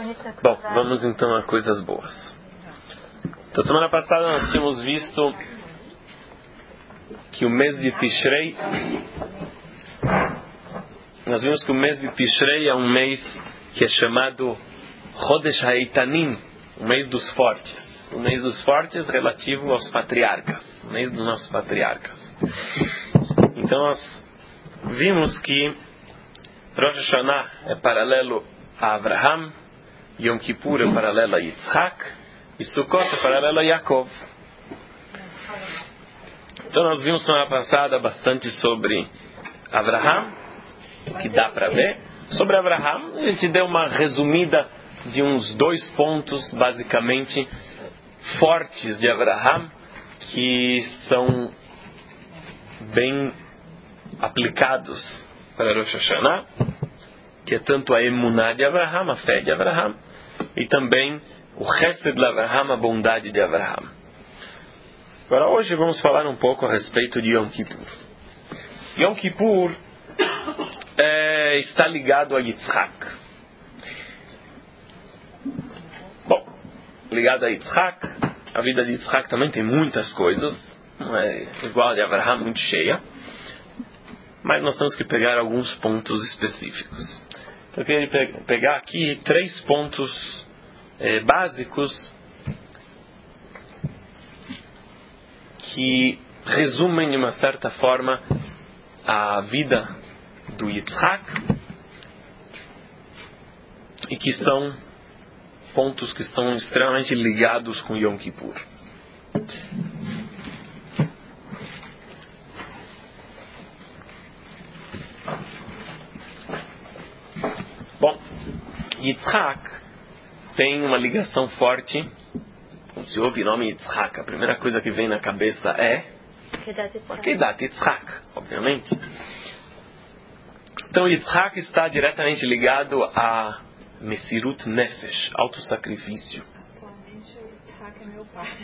Bom, vamos então a coisas boas. Então, semana passada nós tínhamos visto que o mês de Tishrei, nós vimos que o mês de Tishrei é um mês que é chamado Chodesh HaEitanim, o mês dos fortes. O mês dos fortes relativo aos patriarcas, o mês dos nossos patriarcas. Então nós vimos que Rosh Hashanah é paralelo a Abraham, Yom Kippur é paralelo a Yitzhak e Sukkot é paralelo a Yaakov. Então nós vimos semana passada bastante sobre Abraham, o que dá para ver. Sobre Abraham, a gente deu uma resumida de uns 2 pontos, basicamente, fortes de Abraham, que são bem aplicados para Rosh Hashanah, que é tanto a emuná de Abraham, a fé de Abraham, e também o Chesed de Abraham, a bondade de Abraham. Agora, hoje vamos falar um pouco a respeito de Yom Kippur. Yom Kippur está ligado a Yitzhak. Bom, ligado a Yitzhak, a vida de Yitzhak também tem muitas coisas, não é igual a de Abraham, muito cheia, mas nós temos que pegar alguns pontos específicos. Então eu queria pegar aqui 3 pontos básicos que resumem de uma certa forma a vida do Yitzhak e que são pontos que estão extremamente ligados com Yom Kippur. Bom, Yitzhak tem uma ligação forte. Quando se ouve o nome Yitzhak, a primeira coisa que vem na cabeça é Kedat Yitzhak, obviamente. Então Yitzhak está diretamente ligado a Mesirut Nefesh, autossacrifício. Atualmente o Yitzhak é meu pai.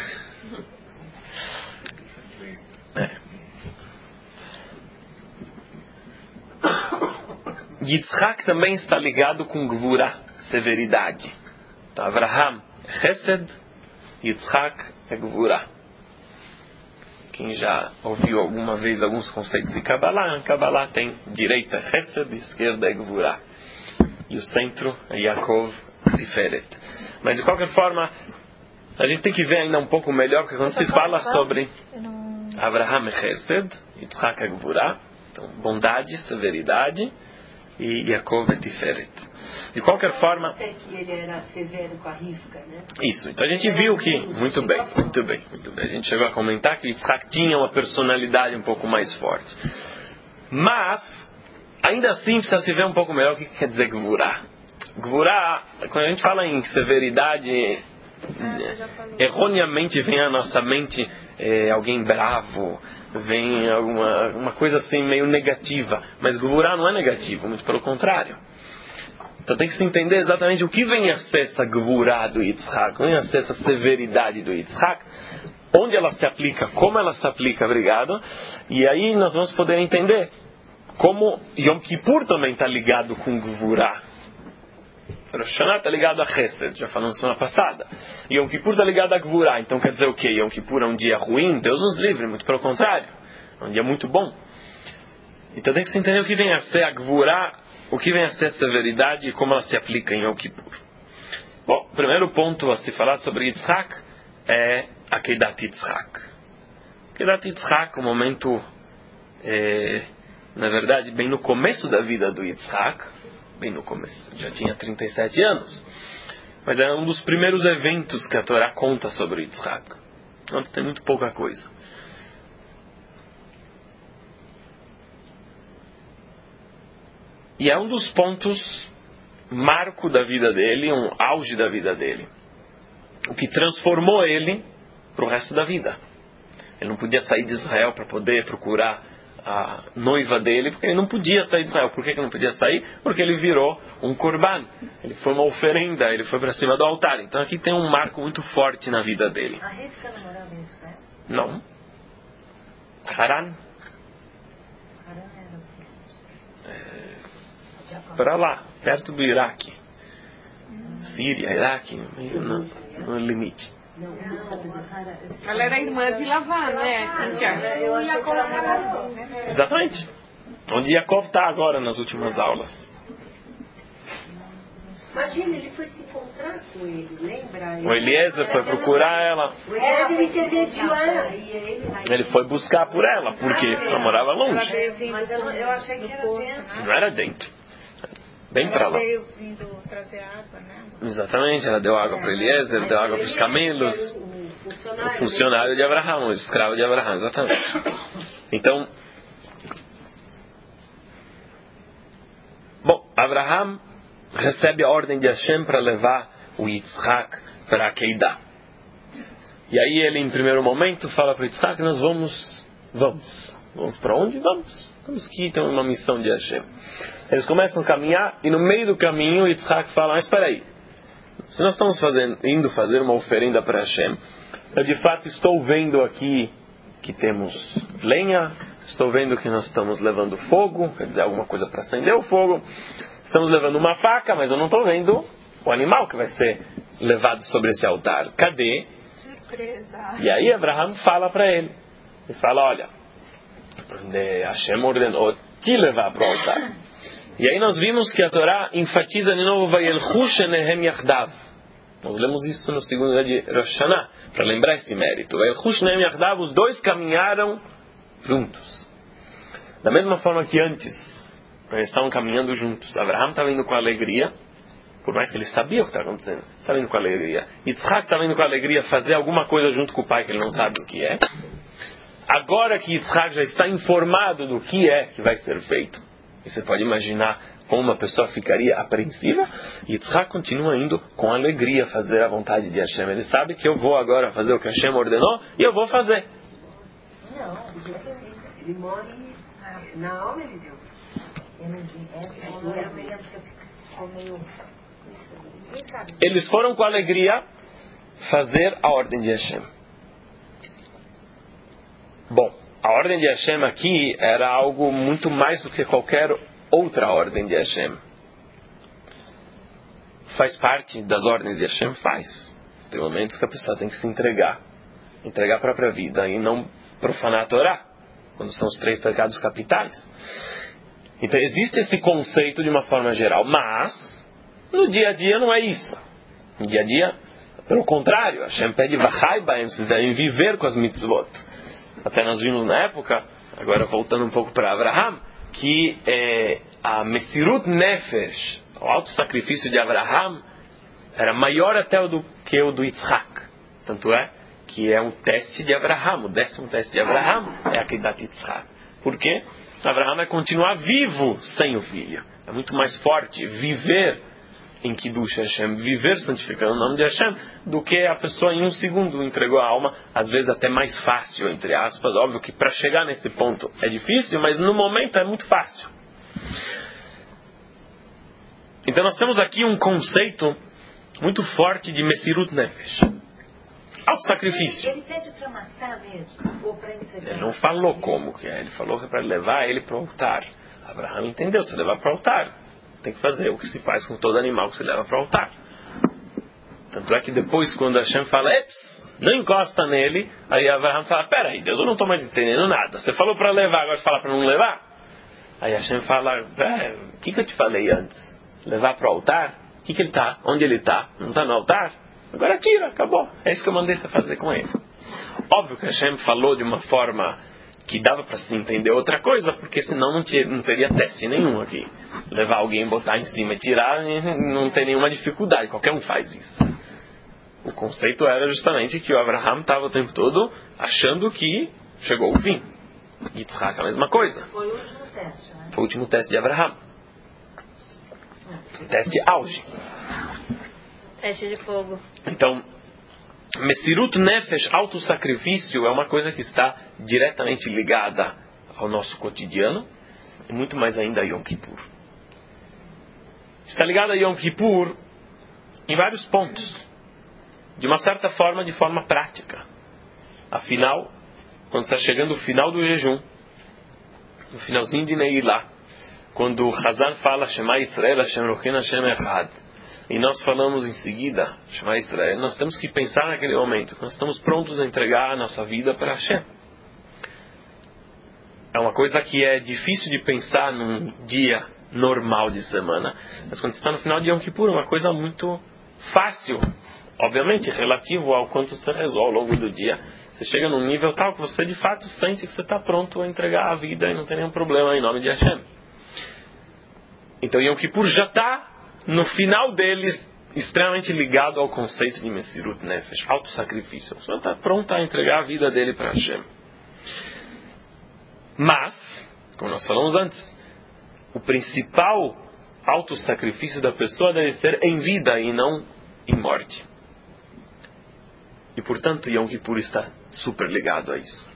Yitzhak também está ligado com Gvura, severidade. Então Abraham é Chesed, Yitzhak é Gvura. Quem já ouviu alguma vez alguns conceitos de Kabbalah, Kabbalah tem direita Chesed, esquerda é Gvura. E o centro é Yaakov, Tiferet. Mas de qualquer forma, a gente tem que ver ainda um pouco melhor, porque quando se fala sobre Abraham é Chesed, Yitzhak é Gvura, então bondade, severidade, e Yaakov é Tiferet. De qualquer forma... Até que ele era severo com a Rivka, né? Isso, então a gente viu que... Muito bem. A gente chegou a comentar que Yitzhak tinha uma personalidade um pouco mais forte. Mas, ainda assim precisa se ver um pouco melhor o que quer dizer Gvurá. Gvurá, quando a gente fala em severidade, erroneamente vem à nossa mente alguém bravo, vem uma coisa assim meio negativa. Mas Gvurá não é negativo, muito pelo contrário. Então tem que se entender exatamente o que vem a ser essa Gvurá do Yitzhak, vem a ser essa severidade do Yitzhak, onde ela se aplica, como ela se aplica, obrigado. E aí nós vamos poder entender como Yom Kippur também está ligado com Gvurá. Rosh Hashanah está ligado a Chesed, já falamos semana passada. Yom Kippur está ligado a Gvurá. Então quer dizer o quê? Yom Kippur é um dia ruim? Deus nos livre, muito pelo contrário. É um dia muito bom. Então tem que se entender o que vem a ser a Gvurá, o que vem a ser a severidade e como ela se aplica em Yom Kippur. Bom, o primeiro ponto a se falar sobre Yitzhak é a Kedat Yitzhak. Kedat Yitzhak, o momento, na verdade, bem no começo da vida do Yitzhak, bem no começo, já tinha 37 anos, mas era um dos primeiros eventos que a Torá conta sobre Yitzhak. Antes tem muito pouca coisa. E é um dos pontos marco da vida dele, um auge da vida dele. O que transformou ele para o resto da vida. Ele não podia sair de Israel para poder procurar a noiva dele, porque ele não podia sair de Israel. Por que ele não podia sair? Porque ele virou um korban. Ele foi uma oferenda, ele foi para cima do altar. Então aqui tem um marco muito forte na vida dele. A Rivka não morava em Israel? Não. Haran. Para lá, perto do Iraque. Síria, Iraque, meio no limite. Ela era irmã de Lavan, né? Exatamente. Onde Yaakov está agora nas últimas aulas. Imagina, ele foi se encontrar com ele, lembra? O Eliezer foi procurar ela. O Eliezer intermediou ela. Ele foi buscar por ela, porque ela morava longe. Mas eu achei que era dentro. Não era dentro. Bem para lá. Ela veio vindo trazer água, né? Exatamente, ela deu água para Eliezer, deu água para os camelos. O funcionário de Abraão, o escravo de Abraão, exatamente. Então, bom, Abraão recebe a ordem de Hashem para levar o Yitzhak para Keidah. E aí ele, em primeiro momento, fala para o Yitzhak, nós vamos para onde? Vamos que tem uma missão de Hashem. Eles começam a caminhar e no meio do caminho o Yitzhak fala, mas espera aí, se nós estamos indo fazer uma oferenda para Hashem, eu de fato estou vendo aqui que temos lenha, estou vendo que nós estamos levando fogo, quer dizer, alguma coisa para acender o fogo, estamos levando uma faca, mas eu não estou vendo o animal que vai ser levado sobre esse altar. Cadê? Surpresa. E aí Abraão fala para ele, olha, Hashem ordenou te levar para o altar. E aí nós vimos que a Torá enfatiza de novo Vayelchu shenehem yachdav. Nós lemos isso no segundo dia de Rosh Hashanah, para lembrar esse mérito. Vayelchu shenehem yachdav, os dois caminharam juntos. Da mesma forma que antes, eles estavam caminhando juntos. Abraão estava indo com alegria, por mais que ele sabia o que estava acontecendo, estava indo com alegria. Yitzhak estava indo com alegria fazer alguma coisa junto com o pai que ele não sabe o que é. Agora que Yitzhak já está informado do que é que vai ser feito, e você pode imaginar como uma pessoa ficaria apreensiva, Yitzhak continua indo com alegria fazer a vontade de Hashem. Ele sabe que eu vou agora fazer o que Hashem ordenou e eu vou fazer. Não, ele mora na alma, ele deu. Eles foram com alegria fazer a ordem de Hashem. Bom, a ordem de Hashem aqui era algo muito mais do que qualquer outra ordem de Hashem. Faz parte das ordens de Hashem? Faz. Tem momentos que a pessoa tem que se entregar a própria vida e não profanar a Torá, quando são os 3 pecados capitais. Então existe esse conceito de uma forma geral, mas no dia a dia não é isso. No dia a dia, pelo contrário, Hashem pede vachai baem, vocês devem viver com as mitzvot. Até nós vimos na época, agora voltando um pouco para Abraham, que a Mesirut Nefesh, o auto-sacrifício de Abraham, era maior até do que o do Yitzhak. Tanto é que é um teste de Abraham, o 10º teste de Abraham é a Kedat Yitzhak. Por quê? Abraham vai continuar vivo sem o filho. É muito mais forte viver em Kiddush Hashem, viver santificando o nome de Hashem, do que a pessoa em um segundo entregou a alma, às vezes até mais fácil, entre aspas. Óbvio que para chegar nesse ponto é difícil, mas no momento é muito fácil. Então nós temos aqui um conceito muito forte de Mesirut Nefesh. Auto-sacrifício. Ele pede para matar mesmo, ou para entregar? Ele não falou como que é, ele falou que é para levar ele para o altar. Abraão entendeu, se levar para o altar, tem que fazer o que se faz com todo animal que se leva para o altar. Tanto é que depois, quando Hashem fala, não encosta nele, aí Abraão fala, peraí, Deus, eu não estou mais entendendo nada. Você falou para levar, agora você fala para não levar? Aí Hashem fala, o que eu te falei antes? Levar para o altar? O que ele está? Onde ele está? Não está no altar? Agora tira, acabou. É isso que eu mandei você fazer com ele. Óbvio que Hashem falou de uma forma que dava para se entender outra coisa, porque senão não teria teste nenhum aqui. Levar alguém, botar em cima e tirar, não tem nenhuma dificuldade, qualquer um faz isso. O conceito era justamente que o Abraham estava o tempo todo achando que chegou o fim. Yitzhak a mesma coisa. Foi o último teste, né? Foi o último teste de Abraham. Teste auge. Teste de fogo. Então, Mesirut Nefesh, auto-sacrifício, é uma coisa que está diretamente ligada ao nosso cotidiano, e muito mais ainda a Yom Kippur. Está ligada a Yom Kippur em vários pontos. De uma certa forma, de forma prática. Afinal, quando está chegando o final do jejum, no finalzinho de Neilá, quando o Hazan fala Shema Israel, Hashem Elokeinu, Hashem Echad, e nós falamos em seguida, Shema Israel, nós temos que pensar naquele momento, que nós estamos prontos a entregar a nossa vida para Hashem. É uma coisa que é difícil de pensar num dia normal de semana. Mas quando você está no final de Yom Kippur, é uma coisa muito fácil. Obviamente, relativo ao quanto você rezou ao longo do dia. Você chega num nível tal que você de fato sente que você está pronto a entregar a vida e não tem nenhum problema em nome de Hashem. Então Yom Kippur já está no final deles extremamente ligado ao conceito de Mesirut Nefesh, auto-sacrifício. A pessoa está pronta a entregar a vida dele para Hashem. Mas, como nós falamos antes, o principal auto-sacrifício da pessoa deve ser em vida e não em morte. E portanto, Yom Kippur está super ligado a isso.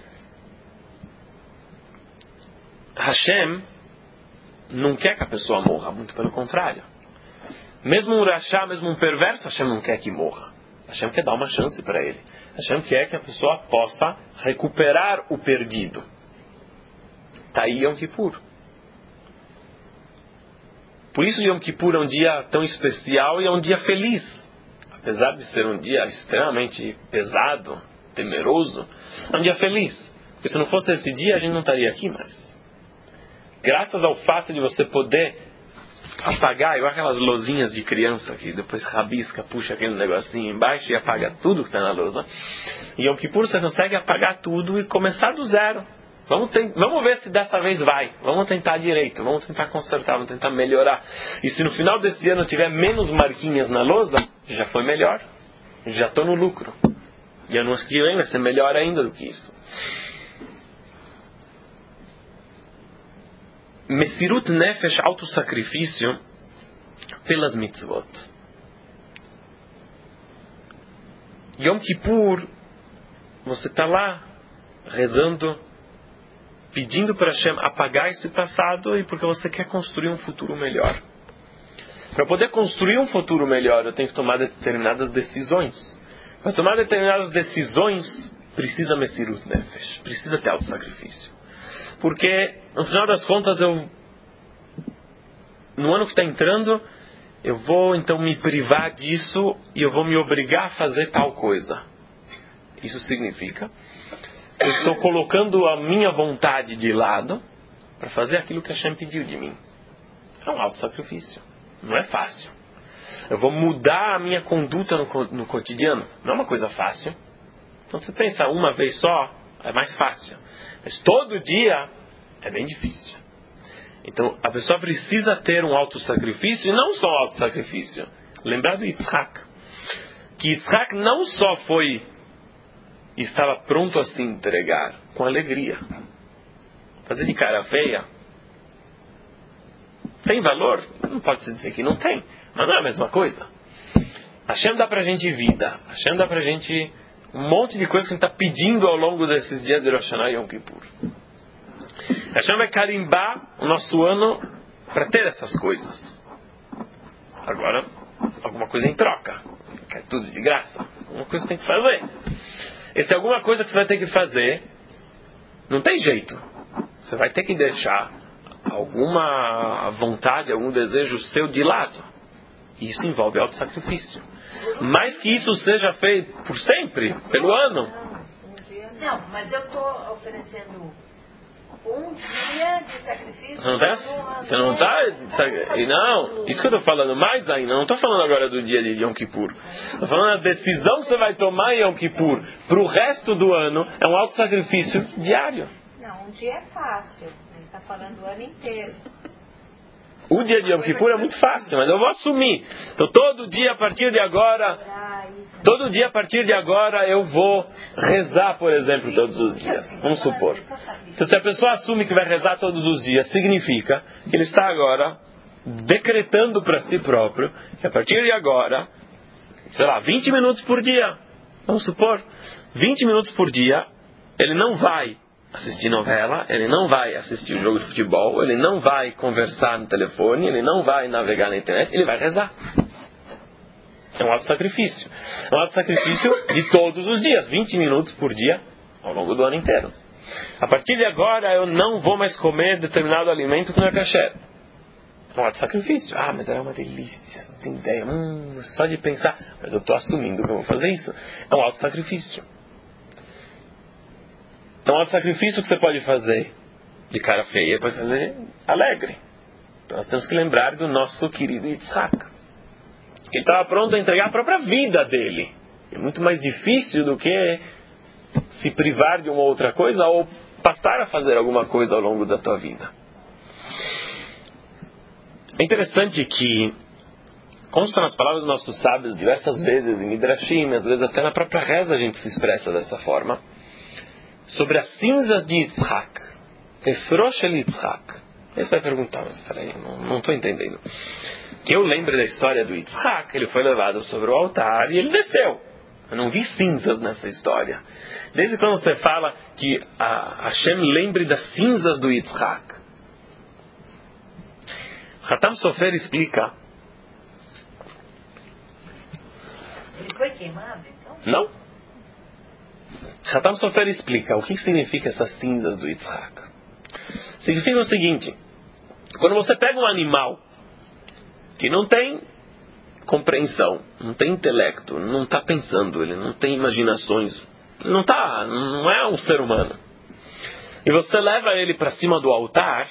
Hashem não quer que a pessoa morra, muito pelo contrário. Mesmo um rachá, mesmo um perverso, Hashem não quer que morra. Hashem quer dar uma chance para ele. Hashem quer que a pessoa possa recuperar o perdido. Está aí Yom Kippur. Por isso Yom Kippur é um dia tão especial e é um dia feliz. Apesar de ser um dia extremamente pesado, temeroso, é um dia feliz. Porque se não fosse esse dia, a gente não estaria aqui mais. Graças ao fato de você poder apagar, igual aquelas lousinhas de criança que depois rabisca, puxa aquele negocinho embaixo e apaga tudo que está na lousa. Em Yom Kippur você consegue apagar tudo e começar do zero. Vamos ver se dessa vez vai. Vamos tentar direito. Vamos tentar consertar. Vamos tentar melhorar. E se no final desse ano tiver menos marquinhas na lousa, já foi melhor. Já estou no lucro. E ano que vem vai ser melhor ainda do que isso. Mesirut Nefesh, auto-sacrifício pelas mitzvot. Yom Kippur, você está lá rezando, pedindo para Hashem apagar esse passado e porque você quer construir um futuro melhor. Para poder construir um futuro melhor, eu tenho que tomar determinadas decisões. Para tomar determinadas decisões, precisa Mesirut Nefesh, precisa ter auto-sacrifício. Porque, no final das contas, no ano que está entrando, eu vou então me privar disso e eu vou me obrigar a fazer tal coisa. Isso significa eu estou colocando a minha vontade de lado para fazer aquilo que Hashem pediu de mim. É um auto-sacrifício. Não é fácil. Eu vou mudar a minha conduta no cotidiano. Não é uma coisa fácil. Então, você pensa uma vez só, é mais fácil. Mas todo dia é bem difícil. Então, a pessoa precisa ter um auto-sacrifício, e não só um auto-sacrifício. Lembrar do Yitzhak. Que Yitzhak não só estava pronto a se entregar com alegria. Fazer de cara feia tem valor? Não pode se dizer que não tem, mas não é a mesma coisa. Hashem dá pra gente vida, Hashem dá pra gente um monte de coisas que a gente está pedindo ao longo desses dias de Rosh Hashanah e Yom Kippur. Hashem vai carimbar o nosso ano para ter essas coisas. Agora, alguma coisa em troca. É tudo de graça. Alguma coisa tem que fazer. E se alguma coisa que você vai ter que fazer, não tem jeito. Você vai ter que deixar alguma vontade, algum desejo seu de lado. Isso envolve auto-sacrifício. Mas que isso seja feito por sempre, pelo ano. Não, mas eu estou oferecendo um dia de sacrifício. Você não está. Não, isso que eu estou falando mais ainda. Não estou falando agora do dia de Yom Kippur. Estou falando da decisão que você vai tomar em Yom Kippur para o resto do ano. É um auto-sacrifício diário. Não, um dia é fácil. Ele está falando o ano inteiro. O dia de Yom Kippur é muito fácil, mas eu vou assumir. Então todo dia a partir de agora eu vou rezar, por exemplo, todos os dias. Vamos supor. Então se a pessoa assume que vai rezar todos os dias, significa que ele está agora decretando para si próprio que a partir de agora, 20 minutos por dia. Vamos supor, 20 minutos por dia, ele não vai assistir novela, ele não vai assistir o jogo de futebol, ele não vai conversar no telefone, ele não vai navegar na internet, ele vai rezar. É um auto-sacrifício. É um auto-sacrifício de todos os dias, 20 minutos por dia, ao longo do ano inteiro. A partir de agora, eu não vou mais comer determinado alimento que não é kasher. Um auto-sacrifício. Ah, mas era uma delícia, você não tem ideia. Só de pensar, mas eu estou assumindo que eu vou fazer isso. É um auto-sacrifício. É um auto-sacrifício que você pode fazer de cara feia, pode fazer alegre. Então nós temos que lembrar do nosso querido Yitzhak. Ele estava pronto a entregar a própria vida dele. É muito mais difícil do que se privar de uma outra coisa ou passar a fazer alguma coisa ao longo da tua vida. É interessante que consta nas palavras dos nossos sábios diversas vezes, em Midrashim, às vezes até na própria reza a gente se expressa dessa forma, sobre as cinzas de Yitzhak. Efrosh el Yitzhak. Aí você vai perguntar, mas peraí, não estou entendendo. Que eu lembro da história do Yitzhak, ele foi levado sobre o altar e ele desceu. Eu não vi cinzas nessa história. Desde quando você fala que a Hashem lembre das cinzas do Yitzhak. Hatam Sofer explica. Ele foi queimado, então? Não. Hatam Sofer explica o que significa essas cinzas do Yitzhak. Significa o seguinte: quando você pega um animal que não tem compreensão, não tem intelecto, não está pensando, ele não tem imaginações, não é um ser humano, e você leva ele para cima do altar,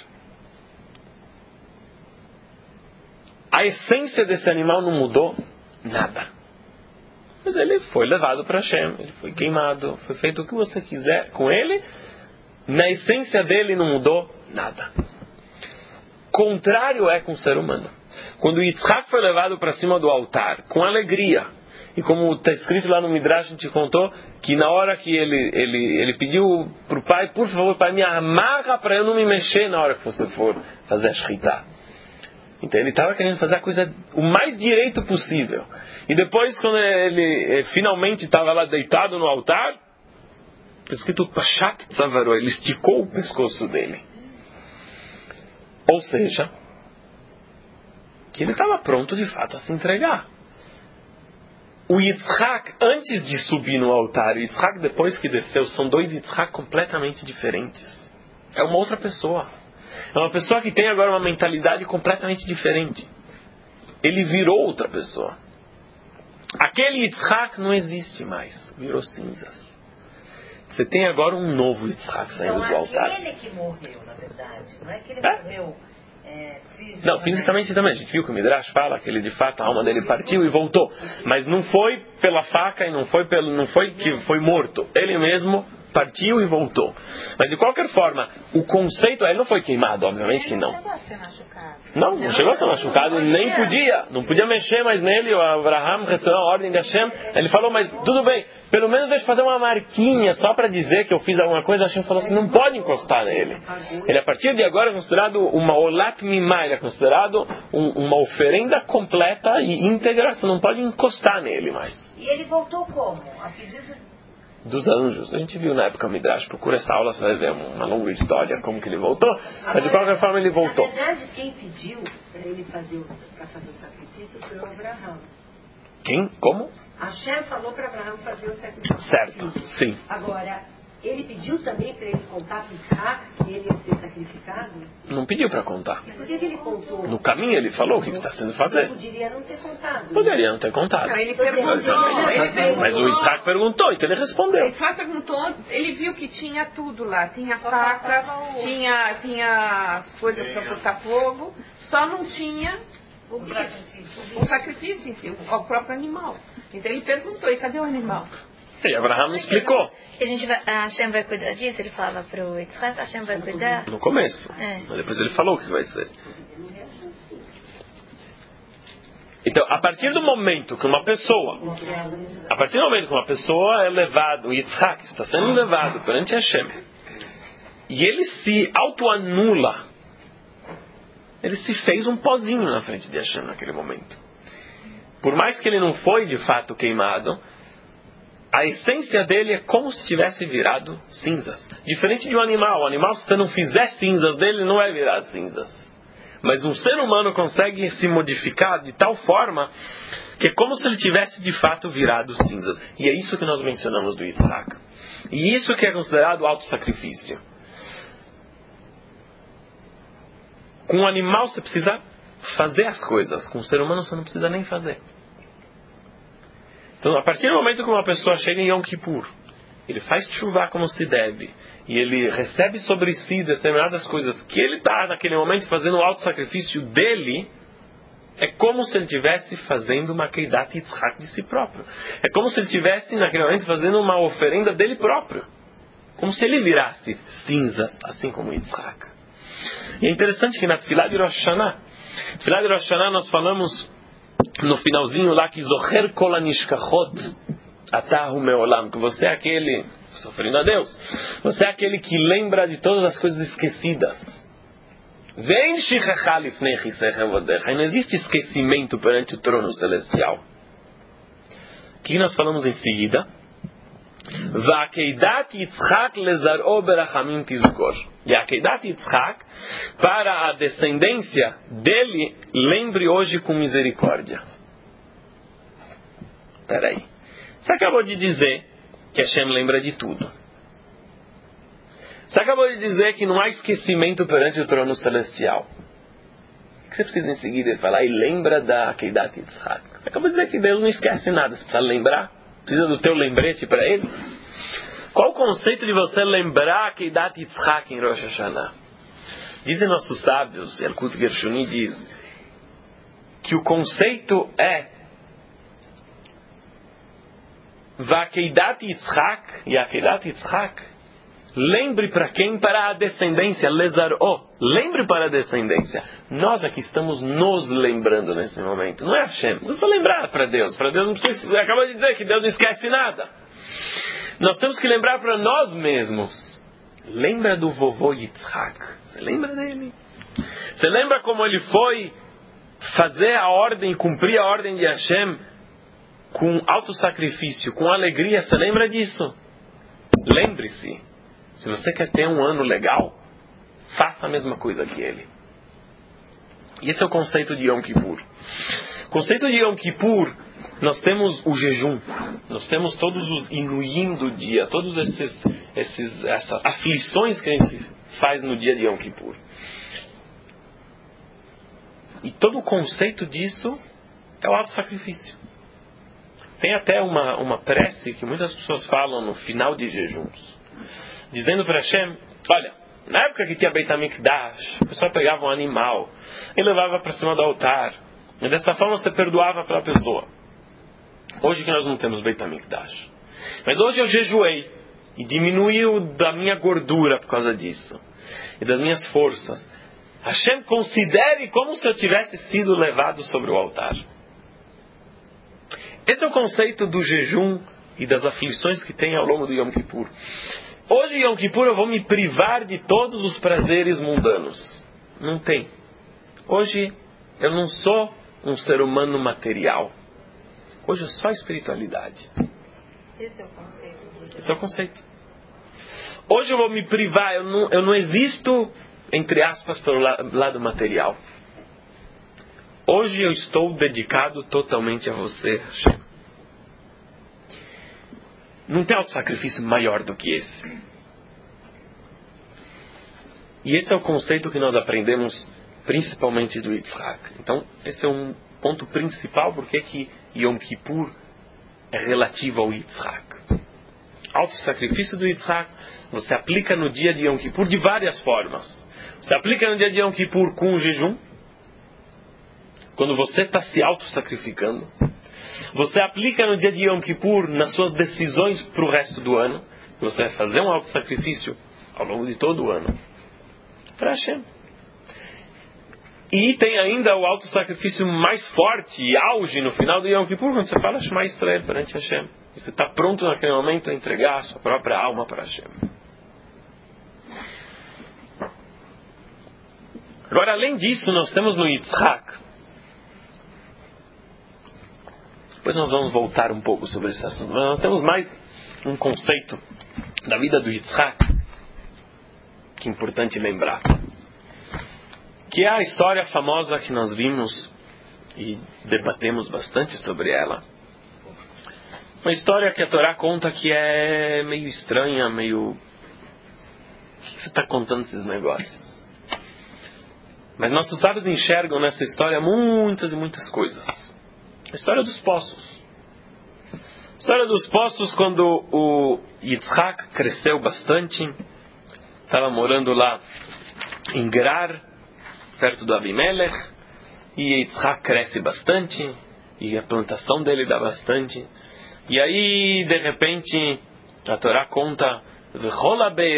a essência desse animal não mudou nada. Mas ele foi levado para Hashem, ele foi queimado, foi feito o que você quiser com ele, na essência dele não mudou nada. Contrário é com o ser humano. Quando Yitzhak foi levado para cima do altar, com alegria, e como está escrito lá no Midrash, a gente contou que na hora que ele pediu para o pai, por favor, pai, me amarra para eu não me mexer na hora que você for fazer a shritá. Então ele estava querendo fazer a coisa o mais direito possível. E depois, quando ele finalmente estava lá deitado no altar, está escrito Pashat Tzavaro, ele esticou o pescoço dele. Ou seja, que ele estava pronto de fato a se entregar. O Yitzhak, antes de subir no altar, e o Yitzhak depois que desceu, são dois Yitzhak completamente diferentes. É uma outra pessoa. É uma pessoa que tem agora uma mentalidade completamente diferente. Ele virou outra pessoa. Aquele Yitzhak não existe mais. Virou cinzas. Você tem agora um novo Yitzhak saindo do altar. Não é ele que morreu, na verdade. Não é que ele morreu fisicamente. Não, fisicamente também. A gente viu que o Midrash fala que ele de fato, a alma dele partiu e voltou. Mas não foi pela faca e não foi que foi morto. Ele mesmo partiu e voltou. Mas de qualquer forma, o conceito, ele não foi queimado, obviamente que não. Não chegou a ser machucado. Não chegou a ser machucado, nem podia. Não podia mexer mais nele. O Abraham recebeu a ordem de Hashem. Ele falou, mas tudo bem, pelo menos deixa eu fazer uma marquinha só para dizer que eu fiz alguma coisa. Hashem falou assim, não pode encostar nele. Ele a partir de agora é considerado uma olat mimá, ele é considerado uma oferenda completa e íntegra, você não pode encostar nele mais. E ele voltou como? A pedido dos anjos. A gente viu na época o Midrash, procura essa aula, você vai ver uma longa história como que ele voltou, mas de qualquer forma ele voltou. Na verdade, quem pediu para ele fazer o sacrifício foi o Abraham. Quem? Como? Hashem falou para Abraham fazer o sacrifício. Certo, sim. Agora, ele pediu também para ele contar para Isaac que ele ia ser sacrificado? Não pediu para contar. E por que ele contou? No caminho ele falou o que está sendo fazer. Ele poderia não ter contado. Poderia não ter contado. Não, ele perguntou. Mas o Isaac perguntou, então ele respondeu. O Isaac perguntou, ele viu que tinha tudo lá. Tinha faca, tinha as coisas para botar fogo, só não tinha o sacrifício em si, o próprio animal. Então ele perguntou, e cadê o animal? E Abraham explicou. A Hashem vai cuidar disso? Ele fala para o Yitzhak, a Hashem vai cuidar? No começo. Mas depois ele falou o que vai ser. Então, a partir do momento que uma pessoa é levado, o Yitzhak está sendo levado perante Hashem, e ele se autoanula, ele se fez um pozinho na frente de Hashem naquele momento. Por mais que ele não foi de fato queimado, a essência dele é como se tivesse virado cinzas. Diferente de um animal. O animal, se você não fizer cinzas dele, não vai virar cinzas. Mas um ser humano consegue se modificar de tal forma que é como se ele tivesse de fato virado cinzas. E é isso que nós mencionamos do Yitzhak. E isso que é considerado autossacrifício. Com um animal você precisa fazer as coisas. Com o ser humano você não precisa nem fazer. Então, a partir do momento que uma pessoa chega em Yom Kippur, ele faz tshuva como se deve, e ele recebe sobre si determinadas coisas que ele está naquele momento fazendo o auto-sacrifício dele, é como se ele estivesse fazendo uma Keidat Yitzhak de si próprio. É como se ele estivesse naquele momento fazendo uma oferenda dele próprio. Como se ele virasse cinzas, assim como Yitzhak. E é interessante que na Tefilá de Rosh Hashanah nós falamos no finalzinho lá que Zocher kol hanishkachot atahu me'olam, que você é aquele, sofrendo a Deus, você é aquele que lembra de todas as coisas esquecidas. Vem shichacha lifnei chisech avodecha, e não existe esquecimento perante o trono celestial. O que nós falamos em seguida? Va'akeidat Yitzhak lezar'o berachamim tizkor. E a Akeidat Yitzhak, para a descendência dele, lembre hoje com misericórdia. Espera aí. Você acabou de dizer que Hashem lembra de tudo. Você acabou de dizer que não há esquecimento perante o trono celestial. O que você precisa em seguida falar? E lembra da Akeidat Yitzhak. Você acabou de dizer que Deus não esquece nada. Você precisa lembrar? Precisa do teu lembrete para ele? Qual o conceito de você lembrar a Akeidat Yitzhak em Rosh Hashanah? Dizem nossos sábios, Yalkut Gershuni diz, que o conceito é Va'akeidat Yitzhak, e a Akeidat Yitzhak, lembre para quem? Para a descendência, Lezar'o, lembre para a descendência. Nós aqui estamos nos lembrando nesse momento, não é Hashem. Não precisa lembrar para Deus não precisa, você acabou de dizer que Deus não esquece nada. Nós temos que lembrar para nós mesmos. Lembra do vovô Yitzhak? Você lembra dele? Você lembra como ele foi fazer a ordem, cumprir a ordem de Hashem com autossacrifício, com alegria? Você lembra disso? Lembre-se. Se você quer ter um ano legal, faça a mesma coisa que ele. Esse é o conceito de Yom Kippur. O conceito de Yom Kippur, nós temos o jejum, nós temos todos os inuim do dia, todas essas aflições que a gente faz no dia de Yom Kippur. E todo o conceito disso é o auto-sacrifício. Tem até uma prece que muitas pessoas falam no final de jejuns, dizendo para Hashem, olha, na época que tinha Beit HaMikdash, a pessoa pegava um animal e levava para cima do altar, e dessa forma você perdoava para a pessoa. Hoje que nós não temos Beit HaMikdash, mas hoje eu jejuei e diminuiu da minha gordura por causa disso e das minhas forças. Hashem, considere como se eu tivesse sido levado sobre o altar. Esse é o conceito do jejum e das aflições que tem ao longo do Yom Kippur. Hoje, em Yom Kippur, eu vou me privar de todos os prazeres mundanos. Não tem. Hoje, eu não sou um ser humano material. Hoje é só espiritualidade. Esse é o conceito. Esse é o conceito. Hoje eu vou me privar, eu não existo, entre aspas, pelo lado material. Hoje eu estou dedicado totalmente a você, Hashem. Não tem auto-sacrifício maior do que esse. E esse é o conceito que nós aprendemos principalmente do Yitzhak. Então, esse é um ponto principal porque que Yom Kippur é relativo ao Yitzhak. Auto-sacrifício do Yitzhak você aplica no dia de Yom Kippur de várias formas. Você aplica no dia de Yom Kippur com o jejum, quando você está se auto-sacrificando. Você aplica no dia de Yom Kippur nas suas decisões para o resto do ano. Você vai fazer um auto-sacrifício ao longo de todo o ano para Hashem. E tem ainda o auto-sacrifício mais forte e auge no final do Yom Kippur, quando você fala Shema Israel perante Hashem. Você está pronto naquele momento a entregar a sua própria alma para Hashem. Agora, além disso, nós temos no Yitzhak. Depois nós vamos voltar um pouco sobre esse assunto. Mas nós temos mais um conceito da vida do Yitzhak que é importante lembrar. Que é a história famosa que nós vimos e debatemos bastante sobre ela. Uma história que a Torá conta que é meio estranha, meio... Por que você está contando esses negócios? Mas nossos sábios enxergam nessa história muitas e muitas coisas. A história dos poços. A história dos poços, quando o Yitzhak cresceu bastante, estava morando lá em Gerar, perto do Avimelech, e Yitzhak cresce bastante, e a plantação dele dá bastante. E aí, de repente, a Torá conta: todos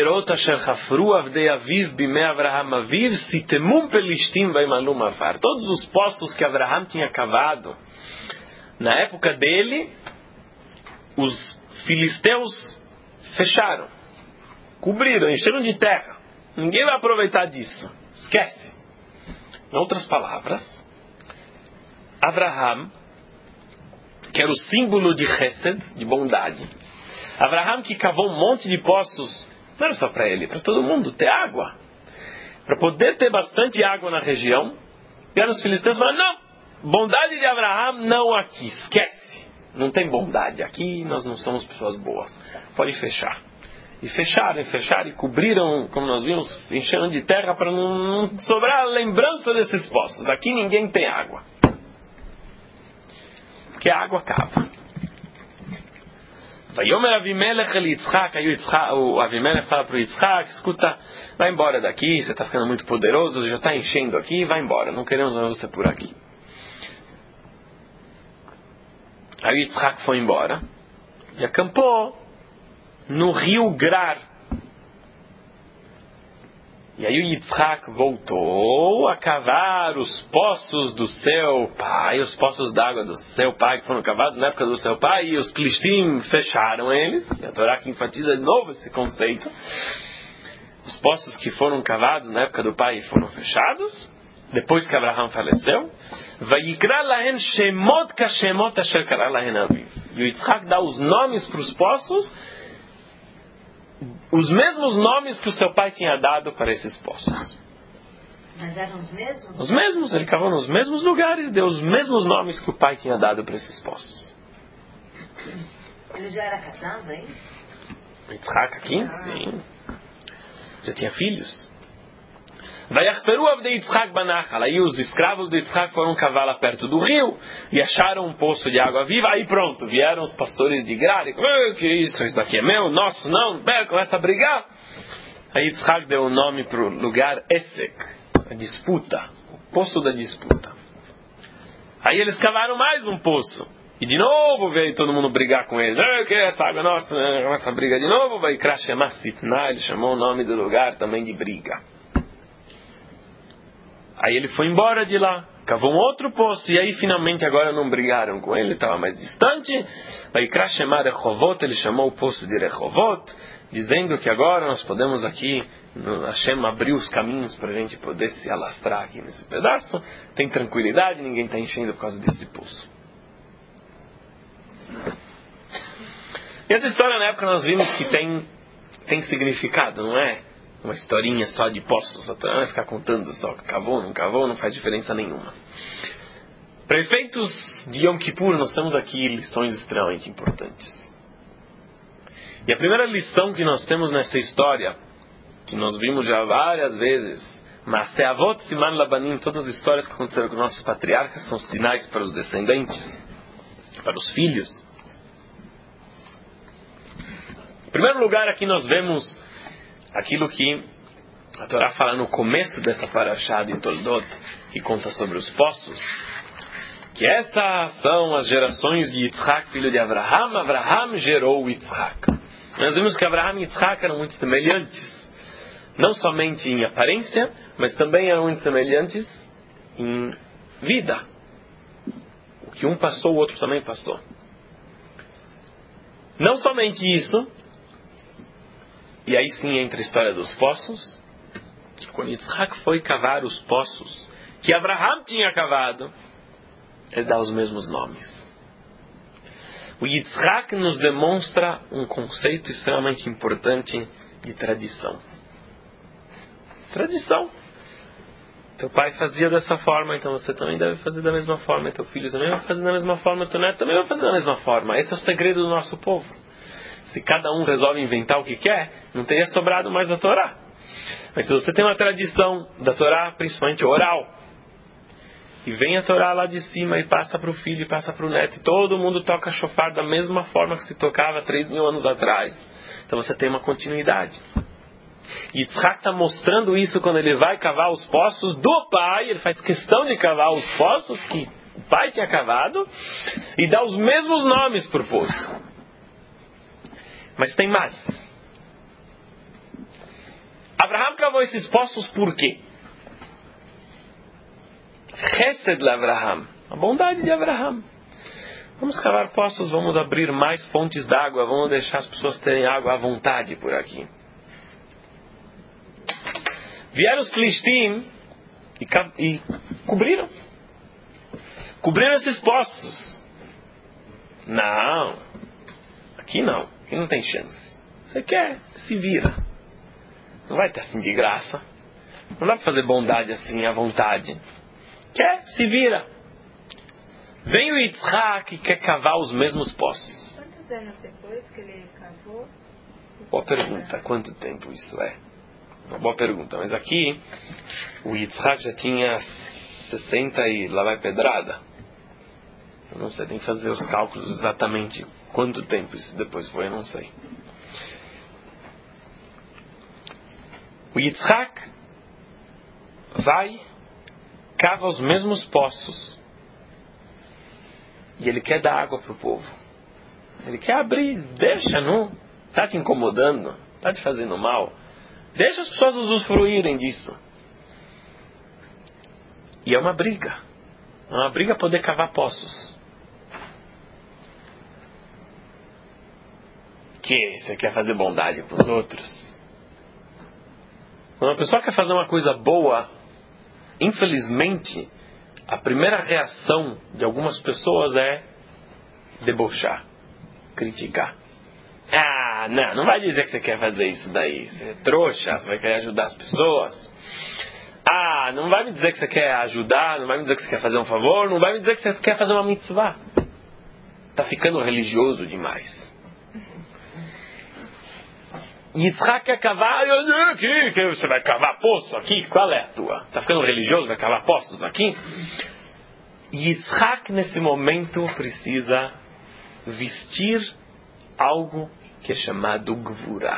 os poços que Abraham tinha cavado na época dele, os filisteus fecharam, cobriram, encheram de terra. Ninguém vai aproveitar disso. Esquece. Em outras palavras, Abraham, que era o símbolo de Chesed, de bondade, Abraham que cavou um monte de poços, não era só para ele, para todo mundo, ter água. Para poder ter bastante água na região, vieram os filisteus e falaram: não, bondade de Abraham não aqui, esquece. Não tem bondade aqui, nós não somos pessoas boas. Pode fechar. E fecharam e cobriram, como nós vimos, encheram de terra para não sobrar lembrança desses poços. Aqui ninguém tem água. Porque a água acaba. Vayomer Avimelech el Yitzhak, aí o Avimelech fala para o Yitzhak: escuta, vai embora daqui, você está ficando muito poderoso, já está enchendo aqui, vai embora, não queremos mais você por aqui. Aí o Yitzhak foi embora e acampou no rio Grar. E aí o Yitzhak voltou a cavar os poços do seu pai, os poços d'água do seu pai, que foram cavados na época do seu pai, e os Plishtim fecharam eles. E a Torá que enfatiza de novo esse conceito. Os poços que foram cavados na época do pai foram fechados, depois que Abraham faleceu. Vayikra lahen shemot kashemot asher kara lahen aviv. E o Yitzhak dá os nomes para os poços, os mesmos nomes que o seu pai tinha dado para esses poços. Mas eram os mesmos? Os mesmos, ele cavou nos mesmos lugares, deu os mesmos nomes que o pai tinha dado para esses poços. Ele já era casado, hein? Yitzhak aqui? Sim. Já tinha filhos. Vayachperu avdei Yitzhak banachal. Aí os escravos de Yitzhak foram cavar lá perto do rio e acharam um poço de água viva. Aí pronto, vieram os pastores de Gerar e que isso daqui é meu, nosso não, começa a brigar. Aí Yitzhak deu o nome para o lugar Esek, a disputa, o poço da disputa. Aí eles cavaram mais um poço e de novo veio todo mundo brigar com eles. Que é essa água nossa, começa a briga de novo. Vai Krashemah Sitna, ele chamou o nome do lugar também de briga. Aí ele foi embora de lá, cavou um outro poço, e aí finalmente agora não brigaram com ele, estava mais distante. Aí Krashemah Rechovot, ele chamou o poço de Rechovot, dizendo que agora nós podemos aqui, Hashem abriu os caminhos para a gente poder se alastrar aqui nesse pedaço, tem tranquilidade, ninguém está enchendo por causa desse poço. E essa história na época nós vimos que tem significado, não é uma historinha só de poços. A Torá vai ficar contando só cavou, não faz diferença nenhuma. Para efeitos de Yom Kippur, nós temos aqui lições extremamente importantes. E a primeira lição que nós temos nessa história, que nós vimos já várias vezes, Maaseh Avot Siman Labanim, todas as histórias que aconteceram com nossos patriarcas são sinais para os descendentes, para os filhos. Em primeiro lugar, aqui nós vemos aquilo que a Torá fala no começo dessa parashá de Toldot, que conta sobre os poços, que essas são as gerações de Yitzhak, filho de Abraham. Abraham gerou Yitzhak. Nós vimos que Abraham e Yitzhak eram muito semelhantes, não somente em aparência, mas também eram muito semelhantes em vida. O que um passou, o outro também passou. Não somente isso, e aí sim entra a história dos poços. Quando Yitzhak foi cavar os poços que Abraham tinha cavado, ele dá os mesmos nomes. O Yitzhak nos demonstra um conceito extremamente importante de tradição. Tradição. Teu pai fazia dessa forma, então você também deve fazer da mesma forma. Teu filho também vai fazer da mesma forma. Teu neto também vai fazer da mesma forma. Esse é o segredo do nosso povo. Se cada um resolve inventar o que quer, não teria sobrado mais a Torá. Mas se você tem uma tradição da Torá, principalmente oral, e vem a Torá lá de cima e passa para o filho e passa para o neto, e todo mundo toca shofar da mesma forma que se tocava 3.000 anos atrás, então você tem uma continuidade. E Yitzhak está mostrando isso quando ele vai cavar os poços do pai. Ele faz questão de cavar os poços que o pai tinha cavado e dá os mesmos nomes para o poço. Mas tem mais. Abraham cavou esses poços por quê? Chesed de Abraham, a bondade de Abraham. Vamos cavar poços, vamos abrir mais fontes d'água, vamos deixar as pessoas terem água à vontade por aqui. Vieram os Filistim e cobriram. Cobriram esses poços. Não. Aqui não tem chance. Você quer, se vira. Não vai ter assim de graça. Não dá para fazer bondade assim à vontade. Quer, se vira. Vem o Yitzhak e quer cavar os mesmos poços. Quantos anos depois que ele cavou? Boa pergunta. Quanto tempo isso é? Uma boa pergunta, mas aqui o Yitzhak já tinha 60 e lá vai pedrada. Eu não sei, tem que fazer os cálculos exatamente quanto tempo isso depois foi, eu não sei. O Yitzhak vai, cava os mesmos poços e ele quer dar água para o povo. Ele quer abrir, deixa, não está te incomodando, está te fazendo mal. Deixa as pessoas usufruírem disso. E é uma briga. É uma briga poder cavar poços. Que você quer fazer bondade para os outros? Quando uma pessoa quer fazer uma coisa boa, infelizmente, a primeira reação de algumas pessoas é debochar, criticar. Ah, não vai dizer que você quer fazer isso daí. Você é trouxa, você vai querer ajudar as pessoas. Ah, não vai me dizer que você quer ajudar, não vai me dizer que você quer fazer um favor, não vai me dizer que você quer fazer uma mitzvah. Está ficando religioso demais. Yitzhak quer cavar, que você vai cavar poço aqui? Qual é a tua? Está ficando religioso, vai cavar poços aqui? Yitzhak nesse momento precisa vestir algo que é chamado Gvurá.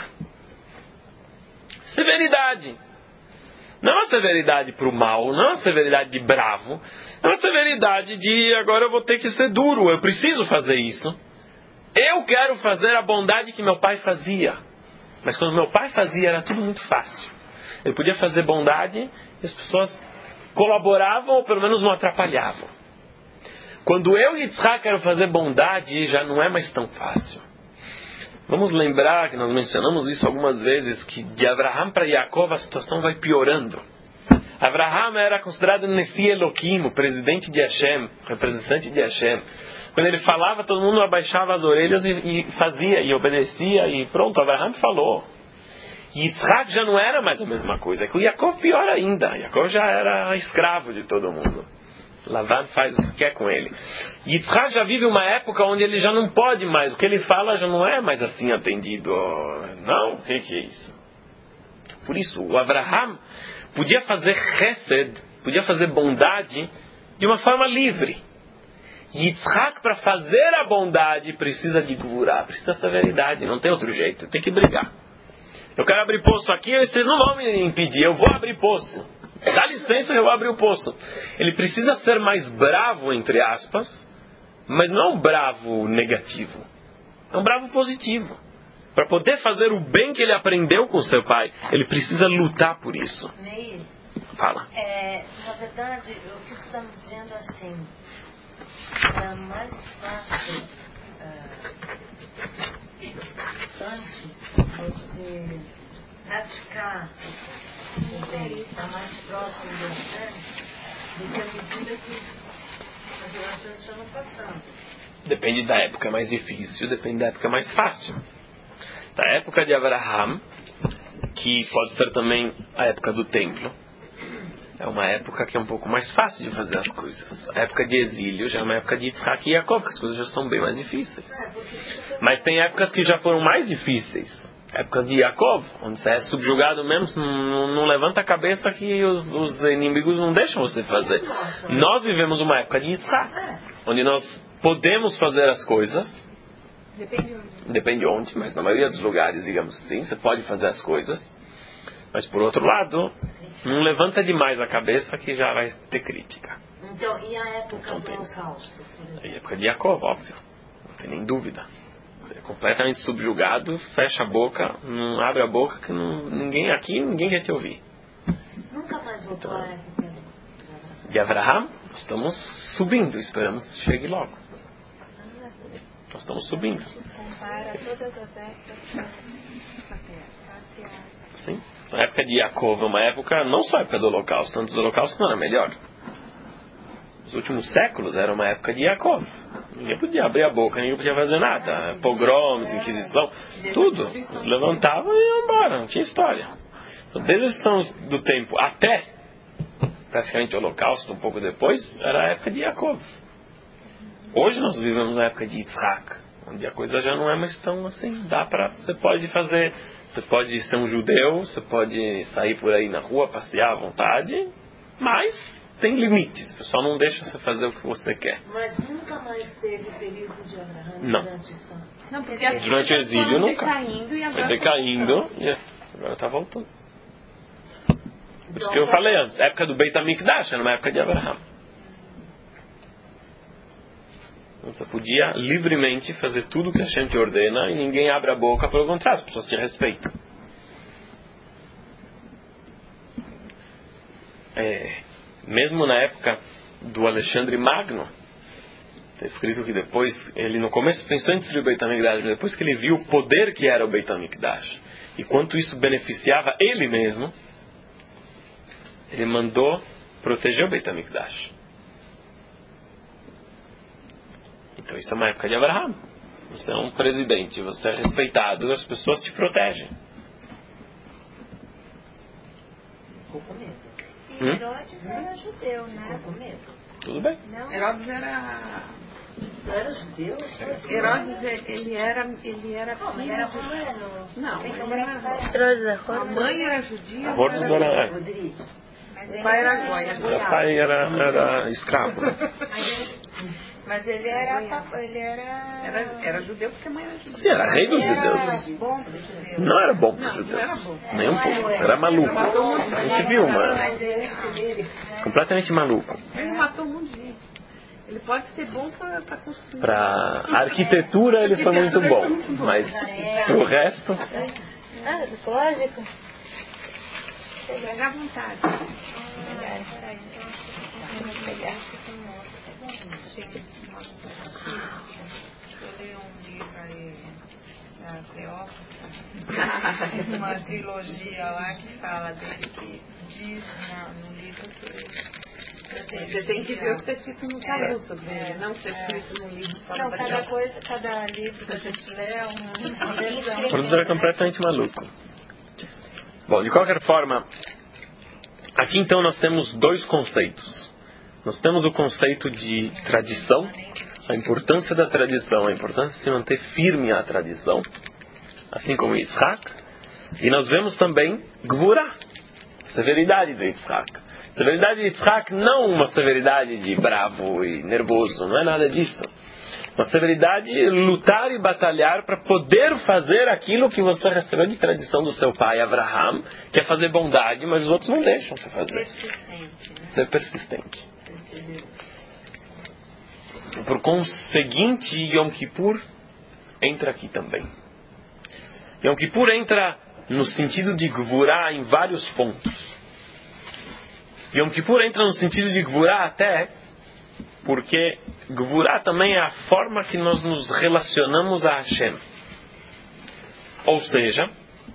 Severidade. Não é uma severidade para o mal, não é uma severidade de bravo, é uma severidade de agora eu vou ter que ser duro, eu preciso fazer isso. Eu quero fazer a bondade que meu pai fazia. Mas quando meu pai fazia era tudo muito fácil. Ele podia fazer bondade e as pessoas colaboravam ou pelo menos não atrapalhavam. Quando eu e Yitzhak quero fazer bondade já não é mais tão fácil. Vamos lembrar que nós mencionamos isso algumas vezes, que de Abraham para Yaakov a situação vai piorando. Abraham era considerado Nessi Elohim, o presidente de Hashem, representante de Hashem. Quando ele falava, todo mundo abaixava as orelhas e fazia, e obedecia, e pronto, Abraham falou. E Yitzhak já não era mais a mesma coisa, é que o Yaakov pior ainda. Yaakov já era escravo de todo mundo. Lavan faz o que quer com ele. Yitzhak já vive uma época onde ele já não pode mais. O que ele fala já não é mais assim atendido. Não, o que é isso? Por isso, o Abraham podia fazer chesed, podia fazer bondade de uma forma livre. Yitzhak, para fazer a bondade, precisa de gvurá, precisa de severidade. Não tem outro jeito, tem que brigar. Eu quero abrir poço aqui, vocês não vão me impedir, eu vou abrir poço. Dá licença, eu vou abrir o poço. Ele precisa ser mais bravo, entre aspas, mas não é um bravo negativo. É um bravo positivo. Para poder fazer o bem que ele aprendeu com seu pai, ele precisa lutar por isso. Meir, Fala. na verdade, o que estamos dizendo assim, era mais fácil antes você praticar o bem, estar mais próximo do Hashem, do que à medida que as gerações estão passando. Depende da época mais difícil, depende da época mais fácil. Da época de Abraham, que pode ser também a época do templo, é uma época que é um pouco mais fácil de fazer as coisas. A época de exílio já é uma época de Yitzhak e Yaakov, que as coisas já são bem mais difíceis. Mas tem épocas que já foram mais difíceis. épocas de Yaakov, onde você é subjugado mesmo, não levanta a cabeça que os inimigos não deixam você fazer. Nós vivemos uma época de Yitzhak, onde nós podemos fazer as coisas. Depende onde, mas na maioria dos lugares, digamos assim, você pode fazer as coisas. Mas por outro lado, não levanta demais a cabeça que já vai ter crítica. Então, e a época do Holocausto? A época de Yaakov, óbvio. Não tem nem dúvida. Você é completamente subjugado, fecha a boca, não abre a boca, que ninguém quer te ouvir. Nunca mais voltou a época de Abraham, nós estamos subindo, esperamos que chegue logo. Nós estamos subindo. Compara todas as épocas. Sim. A época de Yaakov é uma época, não só a época do Holocausto, antes do Holocausto não era melhor. Os últimos séculos era uma época de Yaakov. Ninguém podia abrir a boca, ninguém podia fazer nada. Pogroms, Inquisição, tudo. Eles levantavam e iam embora, não tinha história. Então, desde a decisão do tempo até praticamente o Holocausto, um pouco depois, era a época de Yaakov. Hoje nós vivemos na época de Yitzhak, onde a coisa já não é mais tão assim. Você pode fazer, você pode ser um judeu, você pode sair por aí na rua, passear à vontade, mas tem limites. O pessoal não deixa você fazer o que você quer. Mas nunca mais teve período de Abraham Não. durante isso. Não, porque as Durante o coisas exílio foram nunca. decaindo e Foi agora decaindo e agora está voltando. Por isso que eu falei antes, a época do Beit HaMikdash era uma época de Abraham. Você podia livremente fazer tudo o que a Hashem te ordena e ninguém abre a boca, pelo contrário, as pessoas te respeitam. Mesmo na época do Alexandre Magno, está escrito que depois, ele no começo pensou em destruir o Beit HaMikdash, mas depois que ele viu o poder que era o Beit HaMikdash e quanto isso beneficiava ele mesmo, ele mandou proteger o Beit HaMikdash. Então isso é uma época de Abraham. Você é um presidente, você é respeitado, as pessoas te protegem. Ficou com medo. E Herodes era judeu, né? Ficou com medo. Tudo bem. Não? Herodes era... Não era judeu? Herodes, ele era Não, mas filho era de... romano. Não, ele era... Herodes, A mãe era judia, Herodes era... Rodrigues. o pai era Goia. O pai era escravo. Mas ele era Era judeu porque a mãe era judia. Sim, era rei dos era judeus. bom para os judeus. Não era bom para os Não judeus. era bom. Nem um pouco. Era maluco. A gente viu, Mas ele, completamente maluco. Ele matou um monte de gente. Ele pode ser bom para construir. Para arquitetura ele foi muito bom, mas pro resto... lógico. Pega à vontade. Peraí, vamos pegar. Eu li um livro aí da Cleópatra, uma trilogia lá que fala dele, que diz no livro que Você tem que ver o que está escrito no Talmud sobre ele, não o que está escrito no livro. Não, cada livro que a gente lê é um Todos era completamente maluco. Bom, de qualquer forma, aqui então nós temos dois conceitos. Nós temos o conceito de tradição, a importância da tradição, a importância de se manter firme à tradição, assim como Yitzhak. E nós vemos também Gvurah, severidade de Yitzhak. Severidade de Yitzhak não uma severidade de bravo e nervoso, não é nada disso. Uma severidade de lutar e batalhar para poder fazer aquilo que você recebeu de tradição do seu pai Abraham, que é fazer bondade, mas os outros não deixam você fazer. Ser persistente. Por conseguinte, Yom Kippur entra aqui também. Yom Kippur entra no sentido de Gvurah em vários pontos. Yom Kippur entra no sentido de Gvurah até porque Gvurah também é a forma que nós nos relacionamos a Hashem. Ou seja,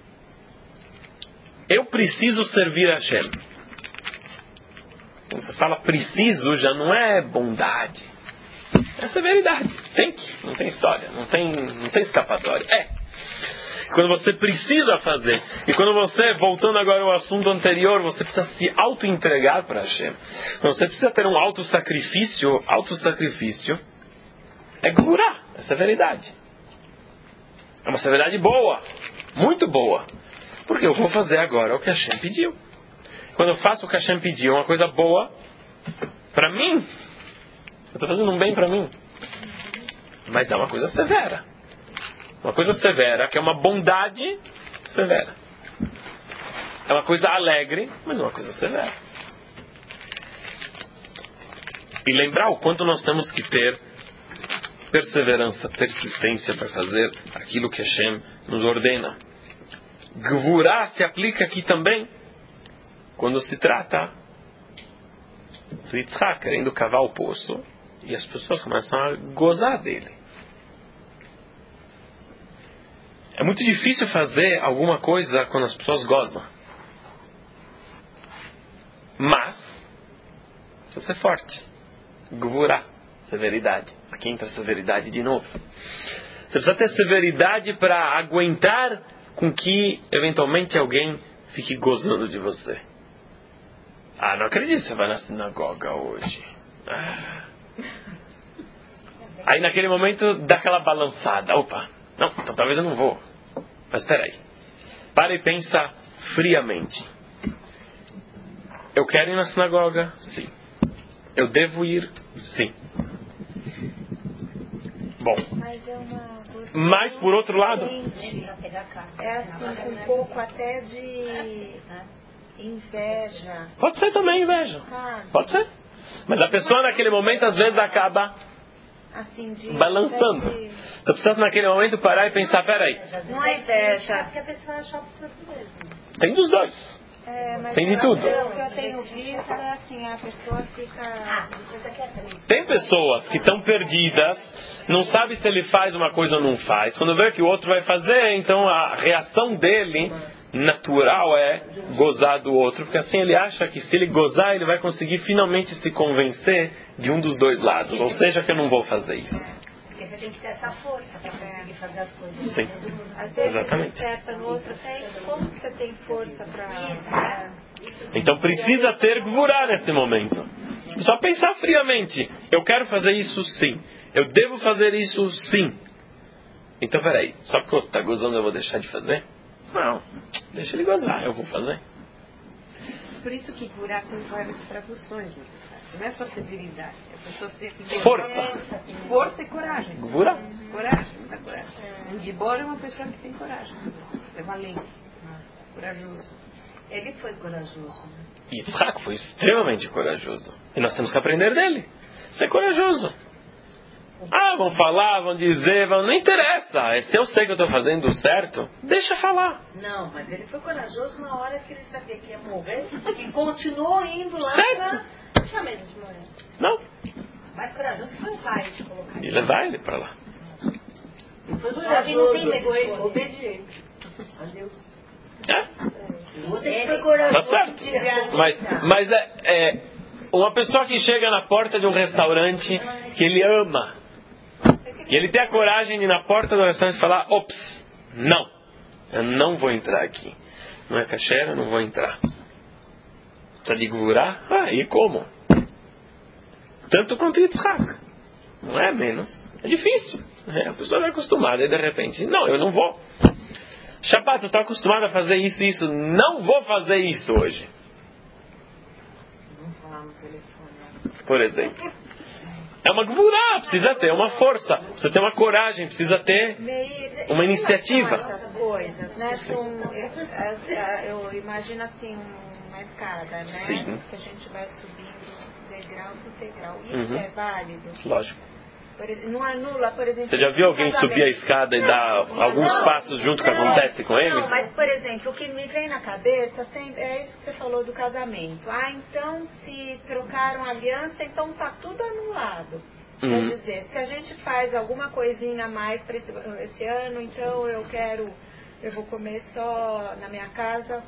eu preciso servir a Hashem. Quando você fala preciso, já não é bondade. É severidade. Tem que. Não tem história. Não tem escapatória. Quando você precisa fazer. E quando você, voltando agora ao assunto anterior, você precisa se auto-entregar para Hashem. Quando você precisa ter um auto-sacrifício é Gvurah. É severidade. É uma severidade boa. muito boa. Porque eu vou fazer agora o que Hashem pediu. Quando eu faço o que Hashem pediu, uma coisa boa para mim, eu estou fazendo um bem para mim. Mas é uma coisa severa. Uma coisa severa, que é uma bondade severa. É uma coisa alegre, mas é uma coisa severa. E lembrar o quanto nós temos que ter perseverança, persistência para fazer aquilo que Hashem nos ordena. Gvurá se aplica aqui também quando se trata do Yitzhak querendo cavar o poço e as pessoas começam a gozar dele. É muito difícil fazer alguma coisa quando as pessoas gozam. Mas precisa ser forte. Gvurá, severidade. Aqui entra a severidade de novo. Você precisa ter severidade para aguentar com que eventualmente alguém fique gozando de você. Ah, não acredito que você vai na sinagoga hoje. Aí naquele momento dá aquela balançada. Opa, não, então talvez eu não vou. Mas espera aí. Para e pensa friamente. Eu quero ir na sinagoga? Sim. Eu devo ir? Sim. Bom. Mas por outro lado, é assim, com um pouco até de inveja. Pode ser também inveja. Pode ser. Mas a pessoa naquele momento às vezes acaba assim, balançando. Então precisa naquele momento parar e pensar, peraí. Não é inveja. Porque a pessoa acha absurdo mesmo. Tem dos dois. Mas tem de tudo. O que eu tenho visto é assim, a pessoa fica... Tem pessoas que estão perdidas, não sabe se ele faz uma coisa ou não faz. Quando vê que o outro vai fazer, então a reação dele natural é gozar do outro, porque assim ele acha que se ele gozar, ele vai conseguir finalmente se convencer de um dos dois lados. Ou seja, que eu não vou fazer isso. Porque você tem que ter essa força para conseguir fazer as coisas. Sim. Às vezes Exatamente. você acerta no outro, como você tem força para... Então precisa ter gvurá nesse momento. Só pensar friamente. Eu quero fazer isso sim. Eu devo fazer isso sim. Então peraí, só porque o outro está gozando eu vou deixar de fazer? Não, deixa ele gozar, eu vou fazer. Por isso que gvurá tem várias traduções. Não é só severidade. A pessoa tem Força. Força e coragem. Gvurá. Coragem, muita coragem. Um gibor é uma pessoa que tem coragem. É valente. Corajoso. Ele foi corajoso. Yitzhak foi extremamente corajoso. E nós temos que aprender dele. Ser corajoso. Ah, vão falar, vão dizer, não interessa. Se eu sei que eu estou fazendo certo, deixa falar. Não, mas ele foi corajoso na hora que ele sabia que ia morrer e continuou indo lá certo. Não tinha medo de morrer. Não. Mais corajoso foi o pai de colocar E levar ele para lá. Ele foi corajoso, não tem medo, foi obediente. Adeus. Ele foi corajoso. Tá certo. Mas uma pessoa que chega na porta de um restaurante que ele ama, e ele tem a coragem de ir na porta do restaurante falar, ops, não, eu não vou entrar aqui. Não é kasher, eu não vou entrar. Precisa de gvurá? E como? Tanto quanto Yitzhak. Não é menos. É difícil. A pessoa não é acostumada e de repente, não, eu não vou. Shabbat, eu estou acostumado a fazer isso e isso. Não vou fazer isso hoje. Vamos falar no telefone. Por exemplo. É uma gvurá, precisa ter uma força, precisa ter uma coragem, precisa ter uma iniciativa. Essas coisas, né? Eu imagino assim, uma escada, né? Sim. Que a gente vai subindo degrau por degrau. Isso é válido? Lógico. Não anula, por exemplo... Você já viu alguém subir a escada e dar alguns passos junto com o que acontece com ele? Não, mas, por exemplo, o que me vem na cabeça sempre é isso que você falou do casamento. Então, se trocaram aliança, então tá tudo anulado. Quer dizer, se a gente faz alguma coisinha a mais para esse ano, então eu vou comer só na minha casa.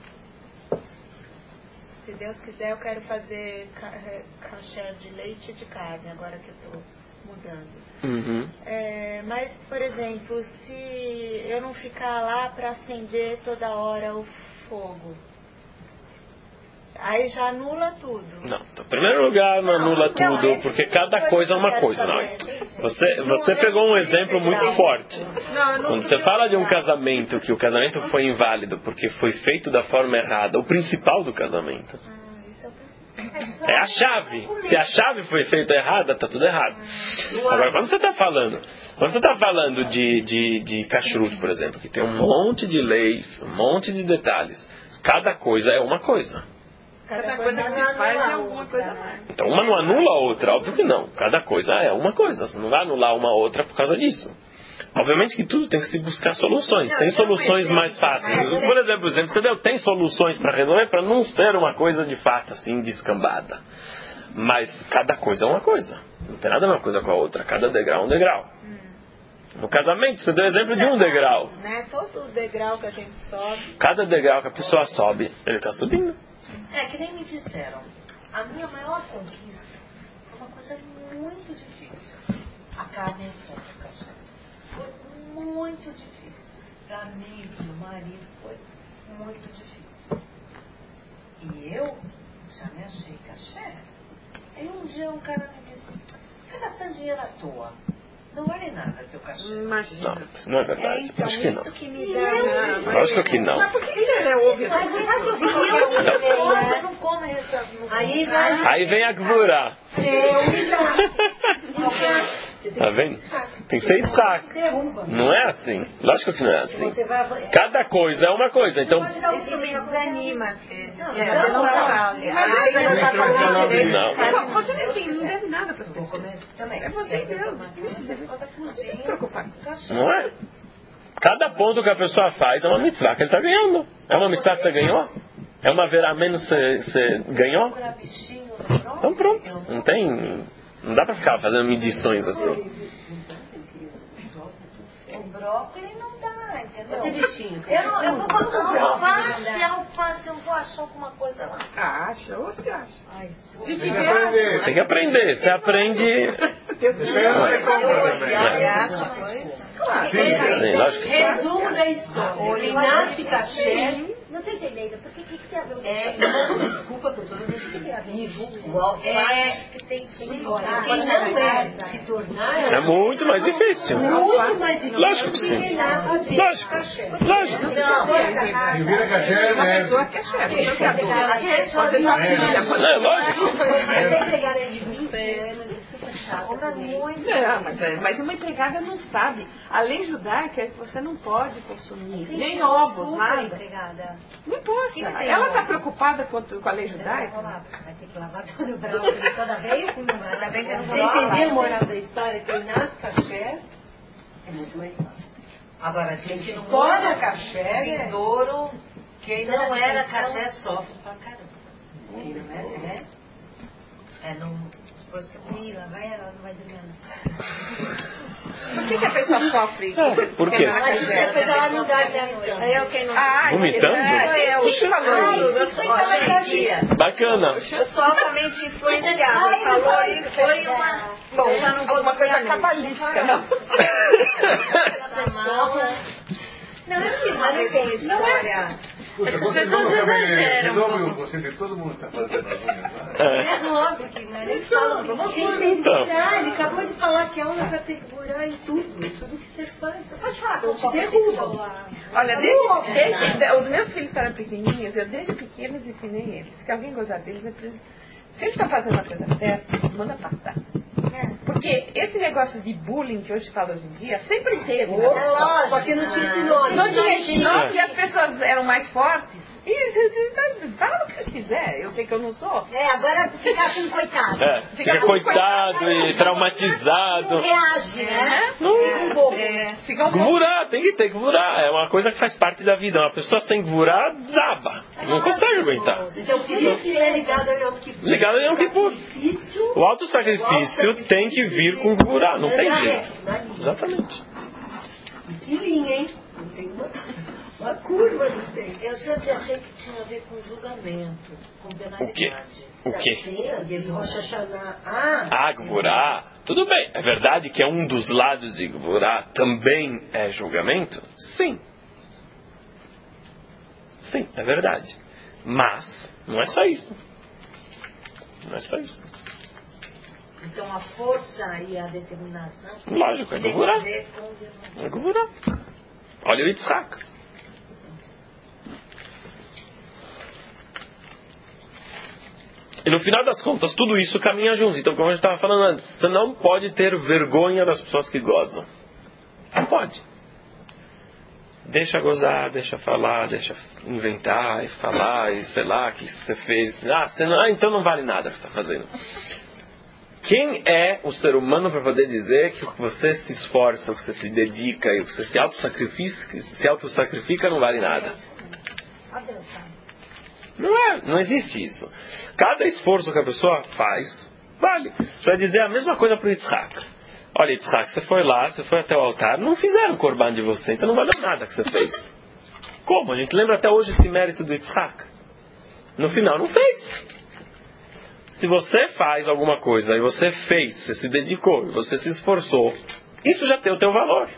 Se Deus quiser, eu quero fazer kasher de leite e de carne, agora que eu estou mudando. Mas, por exemplo, se eu não ficar lá para acender toda hora o fogo, Aí já anula tudo. Não, então, em primeiro lugar não anula tudo, porque cada coisa é uma coisa. Não. Você pegou um exemplo muito forte. Quando você fala de um casamento, que o casamento foi inválido porque foi feito da forma errada, o principal do casamento é a chave. Se a chave foi feita errada, está tudo errado. Agora, quando você está falando de kashrut, por exemplo, que tem um monte de leis, um monte de detalhes, cada coisa é uma coisa. Cada coisa que se faz é alguma coisa mais. Então uma não anula a outra, óbvio que não. Cada coisa é uma coisa. Você não vai anular uma outra por causa disso. Obviamente que tudo tem que se buscar soluções. Tem soluções mais fáceis. Por exemplo, você deu, tem soluções para resolver para não ser uma coisa de fato assim descambada. Mas cada coisa é uma coisa. Não tem nada a ver uma coisa com a outra. Cada degrau é um degrau. No casamento, você deu exemplo de um degrau. Todo degrau que a gente sobe. Cada degrau que a pessoa sobe, ele está subindo. Que nem me disseram. A minha maior conquista foi uma coisa muito difícil. A carne é cachê. Foi muito difícil. Para mim e para o meu marido foi muito difícil. E eu já me achei cachê. Aí um dia um cara me disse, fica gastando dinheiro à toa. Não vale nada teu cachê. Imagina. Não, isso não é verdade. Então, Acho que não. isso que me dá... Lógico que não. Mas por que ele ouve? Mas eu não como essa... Aí vem a Gvurá. Tá vendo? Tem que ser Isaac. Não é assim. Lógico que não é assim. Cada coisa é uma coisa. Então. Isso me desanima, às vezes. Não. Você não deve nada para as pessoas. É você mesmo. Não se preocupar. Não é? Cada ponto que a pessoa faz é uma mitzvah que ele está ganhando. É uma mitzvah que você ganhou? É uma verá menos que você ganhou? Então pronto. Não tem. Não dá pra ficar fazendo medições assim. O brócolis não dá, entendeu? Eu vou alface, eu vou achar alguma coisa lá. Acha ou você acha? Se Tem tiver, que aprender. Você aprende. claro. Resumo da história. O Inácio Cachê. Não tem entendendo. Por que tem a ver? Desculpa por toda vez que vivo. O alface que tem que tornar. Quem não é se tornar. É muito mais difícil. Muito mais difícil. Lógico que sim. Lógico. E vira cachê, Uma né? pessoa que é chefe, você adora. Fazer sua filha. É lógico. Essa empregada é de 20 anos. Mas uma empregada não sabe. A lei judaica é que você não pode consumir nem ovos, nada. Não importa. Ela está preocupada com a lei judaica. Vai ter que lavar todo o brócolis toda vez? Ainda bem que eu não vou lavar. Você entendeu a moral da história? Que o Inácio Cachê é muito mais fácil. Agora, quem que não pode cachê, vindouro, quem não era cachê sofre pra caramba. Quem não é, não... Depois que Mila vai, ela não vai dormir. Por que a pessoa sofre? Por quê? Depois ela não dá eu quem não... Vomitando? Puxa, Bacana. Eu sou altamente influenciada. Falou isso, foi uma... Bom, já não vou uma coisa cabalística, não. Não, eu tive uma história. Puxa, resolve você de todo mundo que está fazendo as unhas. É óbvio que não é nem fala. Ele acabou de falar que a aula vai ter que curar em tudo que você faz. Você pode falar, eu te derrubo. Olha, desde os meus filhos eram pequenininhos, eu desde pequenos ensinei eles. Se alguém gozar deles, se ele está fazendo uma coisa certa, manda passar. Porque esse negócio de bullying que hoje fala hoje em dia, sempre teve. Só que não tinha esse nome. Não tinha esse nome e as pessoas eram mais fortes. E fala o que você quiser. Eu sei que eu não sou. Agora fica assim, coitado. Fica coitado e traumatizado. Não reage, né? Gvurá, tem que ter Gvurá. É uma coisa que faz parte da vida. Uma pessoa sem Gvurá, zaba. Não consegue aguentar. Então, por isso que é ligado ao Yom Kippur. Ligado ao Yom Kippur. O auto-sacrifício tem que vir com Gvurá. Não tem jeito. Exatamente. Que linha, hein? Não tem uma curva, não tem. Eu sempre achei que tinha a ver com julgamento, com penalidade. O quê? Tem, Rosh Hashanah. Gvurá. Tudo bem. É verdade que é um dos lados de Gvurá também é julgamento? Sim. Sim, é verdade. Mas Não é só isso. Não é só isso. Então a força e a determinação... Lógico, é Gevurah. É Gevurah. Olha o Yitzhak. E no final das contas, tudo isso caminha junto. Então, como a gente estava falando antes, você não pode ter vergonha das pessoas que gozam. Não pode. Deixa gozar, deixa falar, deixa inventar e falar e sei lá, o que você fez. Então não vale nada o que você está fazendo. Quem é o ser humano para poder dizer que o que você se esforça, o que você se dedica e o que você se autossacrifica não vale nada? Não existe isso. Cada esforço que a pessoa faz, vale. Você vai dizer a mesma coisa para o Yitzhak. Olha, Yitzhak, você foi lá, você foi até o altar, não fizeram o korban de você, então não valeu nada que você fez. Como? A gente lembra até hoje esse mérito do Yitzhak. No final, não fez. Se você faz alguma coisa e você fez, você se dedicou, você se esforçou, isso já tem o teu valor.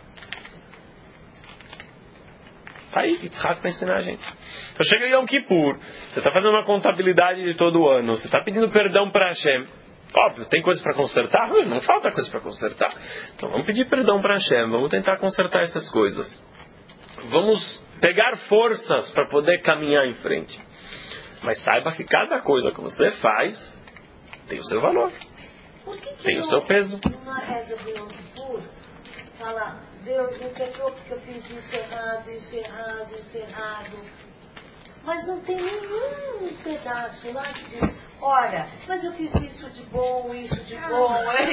Aí, Yitzhak vai ensinar a gente. Então chega Yom Kippur, você está fazendo uma contabilidade de todo o ano, você está pedindo perdão para Hashem. Óbvio, tem coisas para consertar? Não falta coisa para consertar. Então vamos pedir perdão para Hashem, vamos tentar consertar essas coisas. Vamos pegar forças para poder caminhar em frente. Mas saiba que cada coisa que você faz tem o seu valor. Tem o seu peso. Numa reza do Yom Kippur, fala, Deus me perdoa porque eu fiz isso errado, isso errado, isso errado. Mas não tem nenhum pedaço lá que diz, olha, mas eu fiz isso de bom, isso de bom,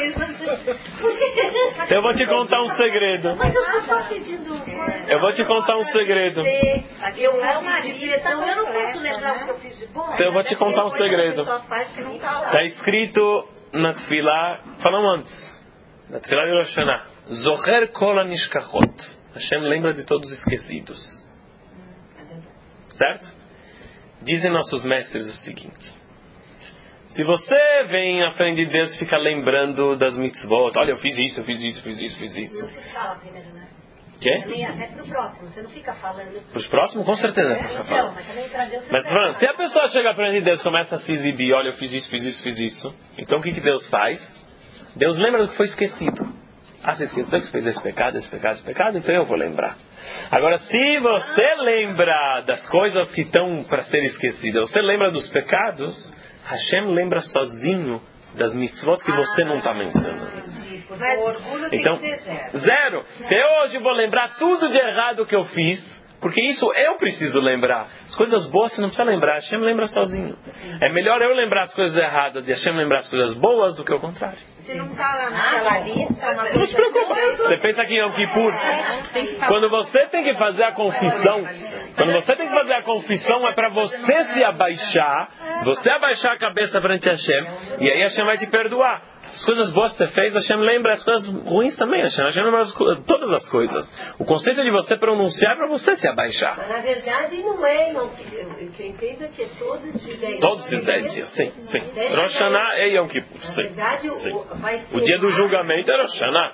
Eu vou te contar um segredo. Mas eu só estou pedindo... Eu vou te contar um segredo. Eu não posso lembrar o que eu fiz de bom. Então eu vou te contar um segredo. Está escrito na Tefilá, falamos antes, na Tefilá de Rosh Hashanah, Zocher kol hanishkachot. Hashem lembra de todos os esquecidos. Certo? Dizem nossos mestres o seguinte: se você vem à frente de Deus e fica lembrando das mitzvot, olha, eu fiz isso, eu fiz isso, fiz isso, fiz isso. Você fala primeiro, né? Quê? Também até pro próximo, você não fica falando. Pros próximos, com certeza. Então, mas também pra Deus. Mas se a pessoa chega à frente de Deus e começa a se exibir, olha, eu fiz isso, fiz isso, fiz isso. Então o que Deus faz? Deus lembra do que foi esquecido. Você esqueceu que você fez esse pecado, então eu vou lembrar. Agora, se você lembra das coisas que estão para ser esquecidas, você lembra dos pecados, Hashem lembra sozinho das mitzvot que você não está mencionando. Então, zero. Eu hoje vou lembrar tudo de errado que eu fiz, porque isso eu preciso lembrar. As coisas boas você não precisa lembrar, Hashem lembra sozinho. É melhor eu lembrar as coisas erradas e Hashem lembrar as coisas boas do que o contrário. Se não está lá naquela lista, não se preocupe. Você pensa que em Yom Kippur, quando você tem que fazer a confissão, é para você se abaixar, você abaixar a cabeça perante Hashem, e aí Hashem vai te perdoar. As coisas boas que você fez, Hashem lembra, as coisas ruins também, Hashem lembra todas as coisas. O conceito de você pronunciar é para você se abaixar. Mas na verdade não é, não. O que eu entendo é que é todos esses 10 dias. Todos esses 10 dias, sim. Rosh Hashanah e Yom Kippur, sim. Na verdade, o dia do julgamento é Rosh Hashanah.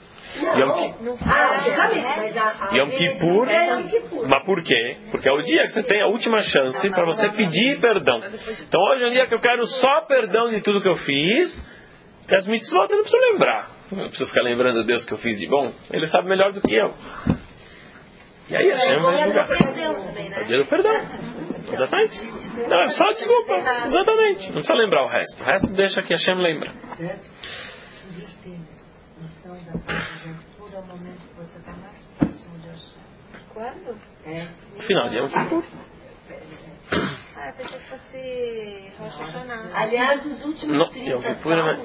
Yom Kippur. Mas por quê? Porque é o dia que você tem a última chance para você pedir perdão. Então hoje é um dia que eu quero só perdão de tudo que eu fiz. E as mitzvot eu não preciso lembrar. Eu não preciso ficar lembrando Deus que eu fiz de bom. Ele sabe melhor do que eu. E aí Hashem vai julgar. É o dia do perdão. Exatamente. Não, é só desculpa. Exatamente. Não precisa lembrar o resto. O resto deixa que Hashem lembra. Quando? No final de Yom Kippur. Eu pensei que fosse Rosh Hashanah. Aliás, os últimos 30 salmos,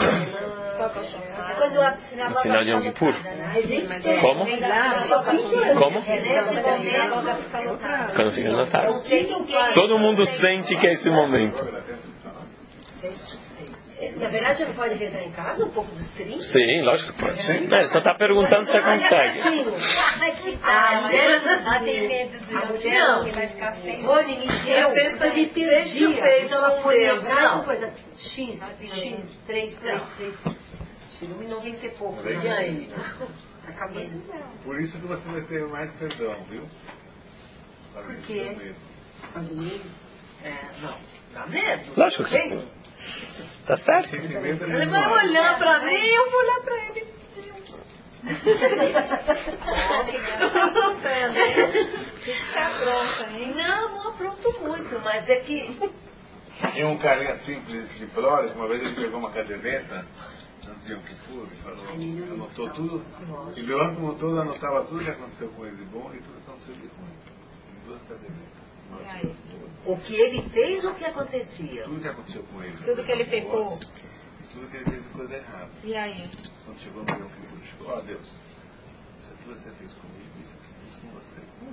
no final de Yom Kippur. Como? Como? Quando fica lotado. Todo mundo sente que é esse momento. Na verdade, não pode rezar em casa um pouco dos 30? Sim, lógico que pode. Sim. Ele só está perguntando se você consegue. Tem medo do Yom que vai ficar feio. Eu penso que me perdi. Ela foi rezar coisa X, 3. Não vem ter pouco. E aí? Por isso que você vai ter mais perdão, viu? Por quê? Não, dá medo. Lógico que tá certo. Ele vai olhar pra mim e eu vou olhar pra ele. Fica pronta, hein? Não apronto muito, mas é que... Tinha um carinha simples de Flores, uma vez ele pegou uma caderneta, não sei o que foi, falou, anotou tudo, e durante o todo anotava tudo que aconteceu com ele de bom e tudo que aconteceu de ruim. Em 2 cadernetas. O que ele fez ou o que acontecia? Tudo que aconteceu com ele. Tudo que ele pecou. Tudo que ele fez de coisa errada. E aí? Quando chegou no Yom Kippur, chegou, ó Deus, isso aqui você fez comigo, isso aqui eu fiz com você. Como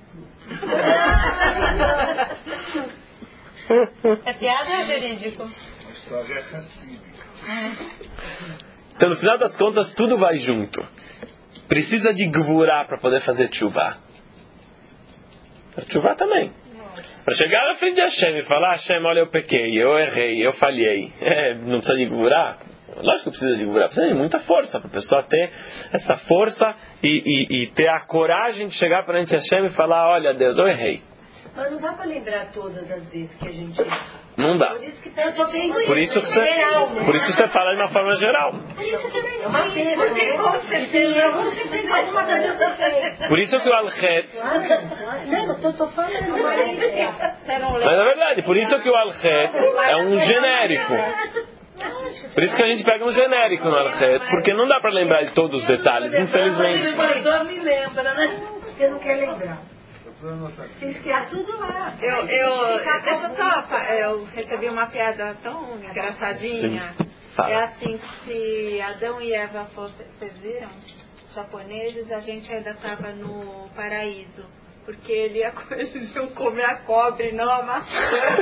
esqueci tudo? É piada ou é verídico? Uma história racídica. Então, no final das contas, tudo vai junto. Precisa de gvurá para poder fazer tshuva. Tshuva também. Para chegar na frente de Hashem e falar, Hashem, olha, eu pequei, eu errei, eu falhei. Não precisa de gvurá? Lógico que precisa de gvurá. Precisa de muita força para a pessoa ter essa força e ter a coragem de chegar perante Hashem e falar, olha, Deus, eu errei. Mas não dá para lembrar todas as vezes que a gente erra. Não dá. Por isso que eu tô bem Por isso você fala de uma forma geral. É uma pena. Porque com certeza você tem alguma coisa. Por isso que o Al-Khet... Não, eu tô falando. Mas é verdade, por isso que o Al-Khet é um genérico. Por isso que a gente pega um genérico no Al-Khet, porque não dá para lembrar de todos os detalhes, infelizmente. Mas só me lembra, né? Você não quer lembrar. Fica tudo lá. Deixa só, eu recebi uma piada tão engraçadinha. Fala. É assim, se Adão e Eva vocês viram, japoneses, a gente ainda estava no paraíso. Porque eles iam comer a cobra e não a maçã.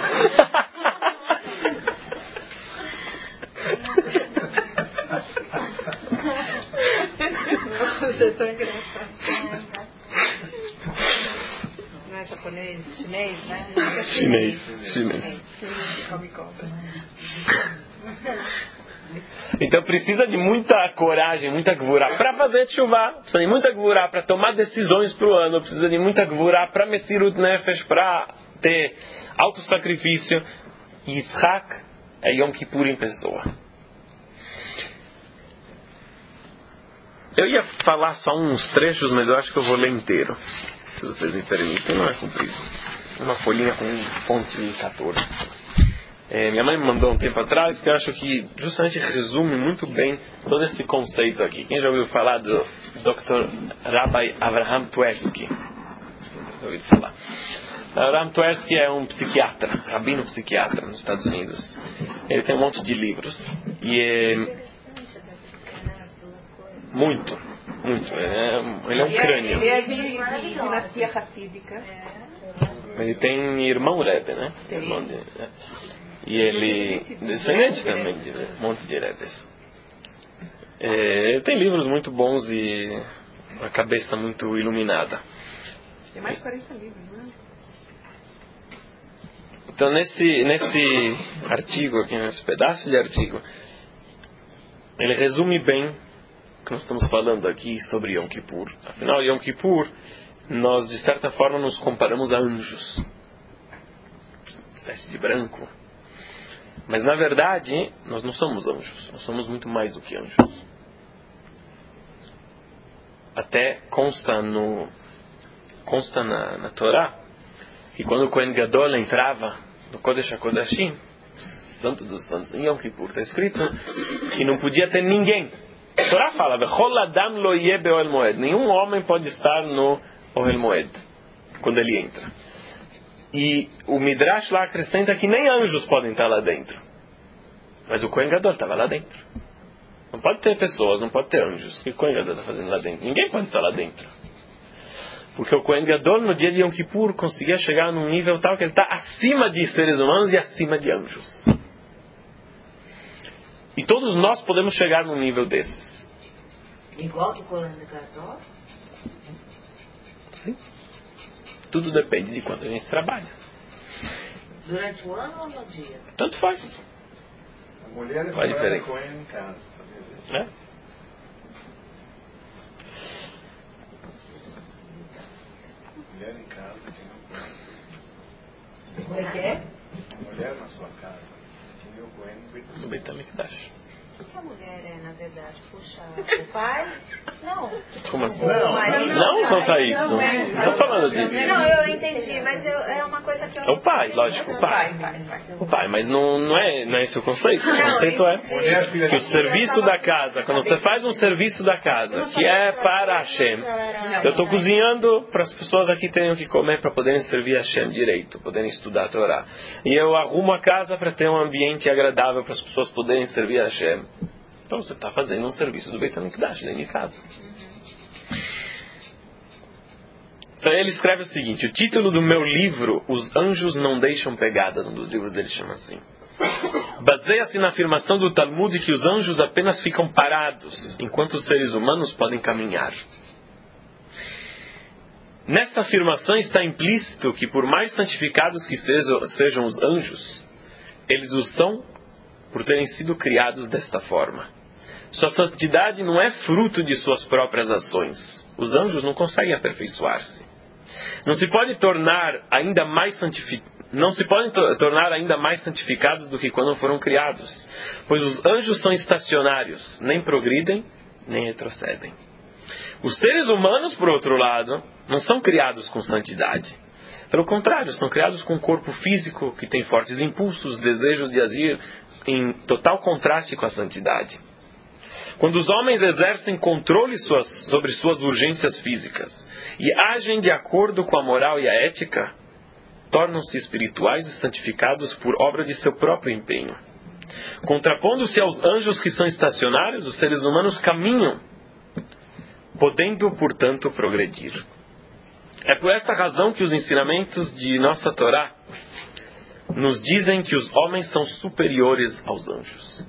Nossa, é tão engraçado. Não é japonês? Chinês, né? Chinês. Come cobra. Então precisa de muita coragem, muita gvurá para fazer tshuva. Precisa de muita gvurá para tomar decisões para o ano. Precisa de muita gvurá para Mesirut Nefesh, para ter autossacrifício. Yitzhak é Yom Kippur em pessoa. Eu ia falar só uns trechos, mas eu acho que eu vou ler inteiro. Se vocês me permitem, não é comprido. Uma folhinha com fonte de 14. Minha mãe me mandou um tempo atrás que eu acho que justamente resume muito bem todo esse conceito aqui. Quem já ouviu falar do Dr. Rabbi Avraham Twersky? Já ouviu falar? Avraham Twersky é um psiquiatra, rabino psiquiatra nos Estados Unidos. Ele tem um monte de livros. E muito. Ele é um crânio. Ele é de dinastia racídica. Ele tem irmão Rebbe, né? Irmão de, e ele descendente também de um monte de Rebbes. Ele tem livros muito bons e uma cabeça muito iluminada. Tem mais de 40 livros, né? Então nesse artigo aqui, nesse pedaço de artigo, ele resume bem o que nós estamos falando aqui sobre Yom Kippur. Afinal, Yom Kippur, nós de certa forma nos comparamos a anjos. Uma espécie de branco. Mas na verdade, nós não somos anjos. Nós somos muito mais do que anjos. Até consta na Torá que quando o Kohen Gadol entrava no Kodesh HaKodashim, Santo dos Santos, em Yom Kippur, está escrito que não podia ter ninguém. A Torá fala, V'chol adam lo yeh be'ohel moed. Nenhum homem pode estar no Ohel Moed quando ele entra. E o Midrash lá acrescenta que nem anjos podem estar lá dentro. Mas o Kohen Gadol estava lá dentro. Não pode ter pessoas, não pode ter anjos. O que o Kohen Gadol está fazendo lá dentro? Ninguém pode estar lá dentro. Porque o Kohen Gadol no dia de Yom Kippur conseguia chegar num nível tal que ele está acima de seres humanos e acima de anjos. E todos nós podemos chegar num nível desses. Igual do Kohen Gadol? Sim. Tudo depende de quanto a gente trabalha. Durante o ano ou no dia? Tanto faz. A mulher Qual a diferença? Cohen em casa. É? Mulher em casa. Como é que é? faz na sua casa, que meu Cohen no Beit HaMikdash. O que a mulher é, na verdade, puxa o pai? Não. Como assim? Não conta isso. Não tô falando disso. Não, eu entendi, mas é uma coisa que eu... É o pai, lógico, o pai. O pai, mas não é esse o conceito. O conceito é que o serviço da casa, quando você faz um serviço da casa, que é para Hashem, então eu estou cozinhando para as pessoas aqui terem o que comer para poderem servir Hashem direito, poderem estudar a Torá. E eu arrumo a casa para ter um ambiente agradável para as pessoas poderem servir Hashem. Então você está fazendo um serviço do Beit HaMikdash dentro de casa. Então ele escreve o seguinte: o título do meu livro, Os Anjos Não Deixam Pegadas, um dos livros dele chama assim. Baseia-se na afirmação do Talmud que os anjos apenas ficam parados, enquanto os seres humanos podem caminhar. Nesta afirmação está implícito que por mais santificados que sejam os anjos, eles o são por terem sido criados desta forma. Sua santidade não é fruto de suas próprias ações. Os anjos não conseguem aperfeiçoar-se. Não se podem tornar ainda mais santificados do que quando foram criados, pois os anjos são estacionários, nem progridem, nem retrocedem. Os seres humanos, por outro lado, não são criados com santidade. Pelo contrário, são criados com um corpo físico que tem fortes impulsos, desejos de agir em total contraste com a santidade. Quando os homens exercem controle sobre suas urgências físicas e agem de acordo com a moral e a ética, tornam-se espirituais e santificados por obra de seu próprio empenho. Contrapondo-se aos anjos que são estacionários, os seres humanos caminham, podendo, portanto, progredir. É por esta razão que os ensinamentos de nossa Torá nos dizem que os homens são superiores aos anjos.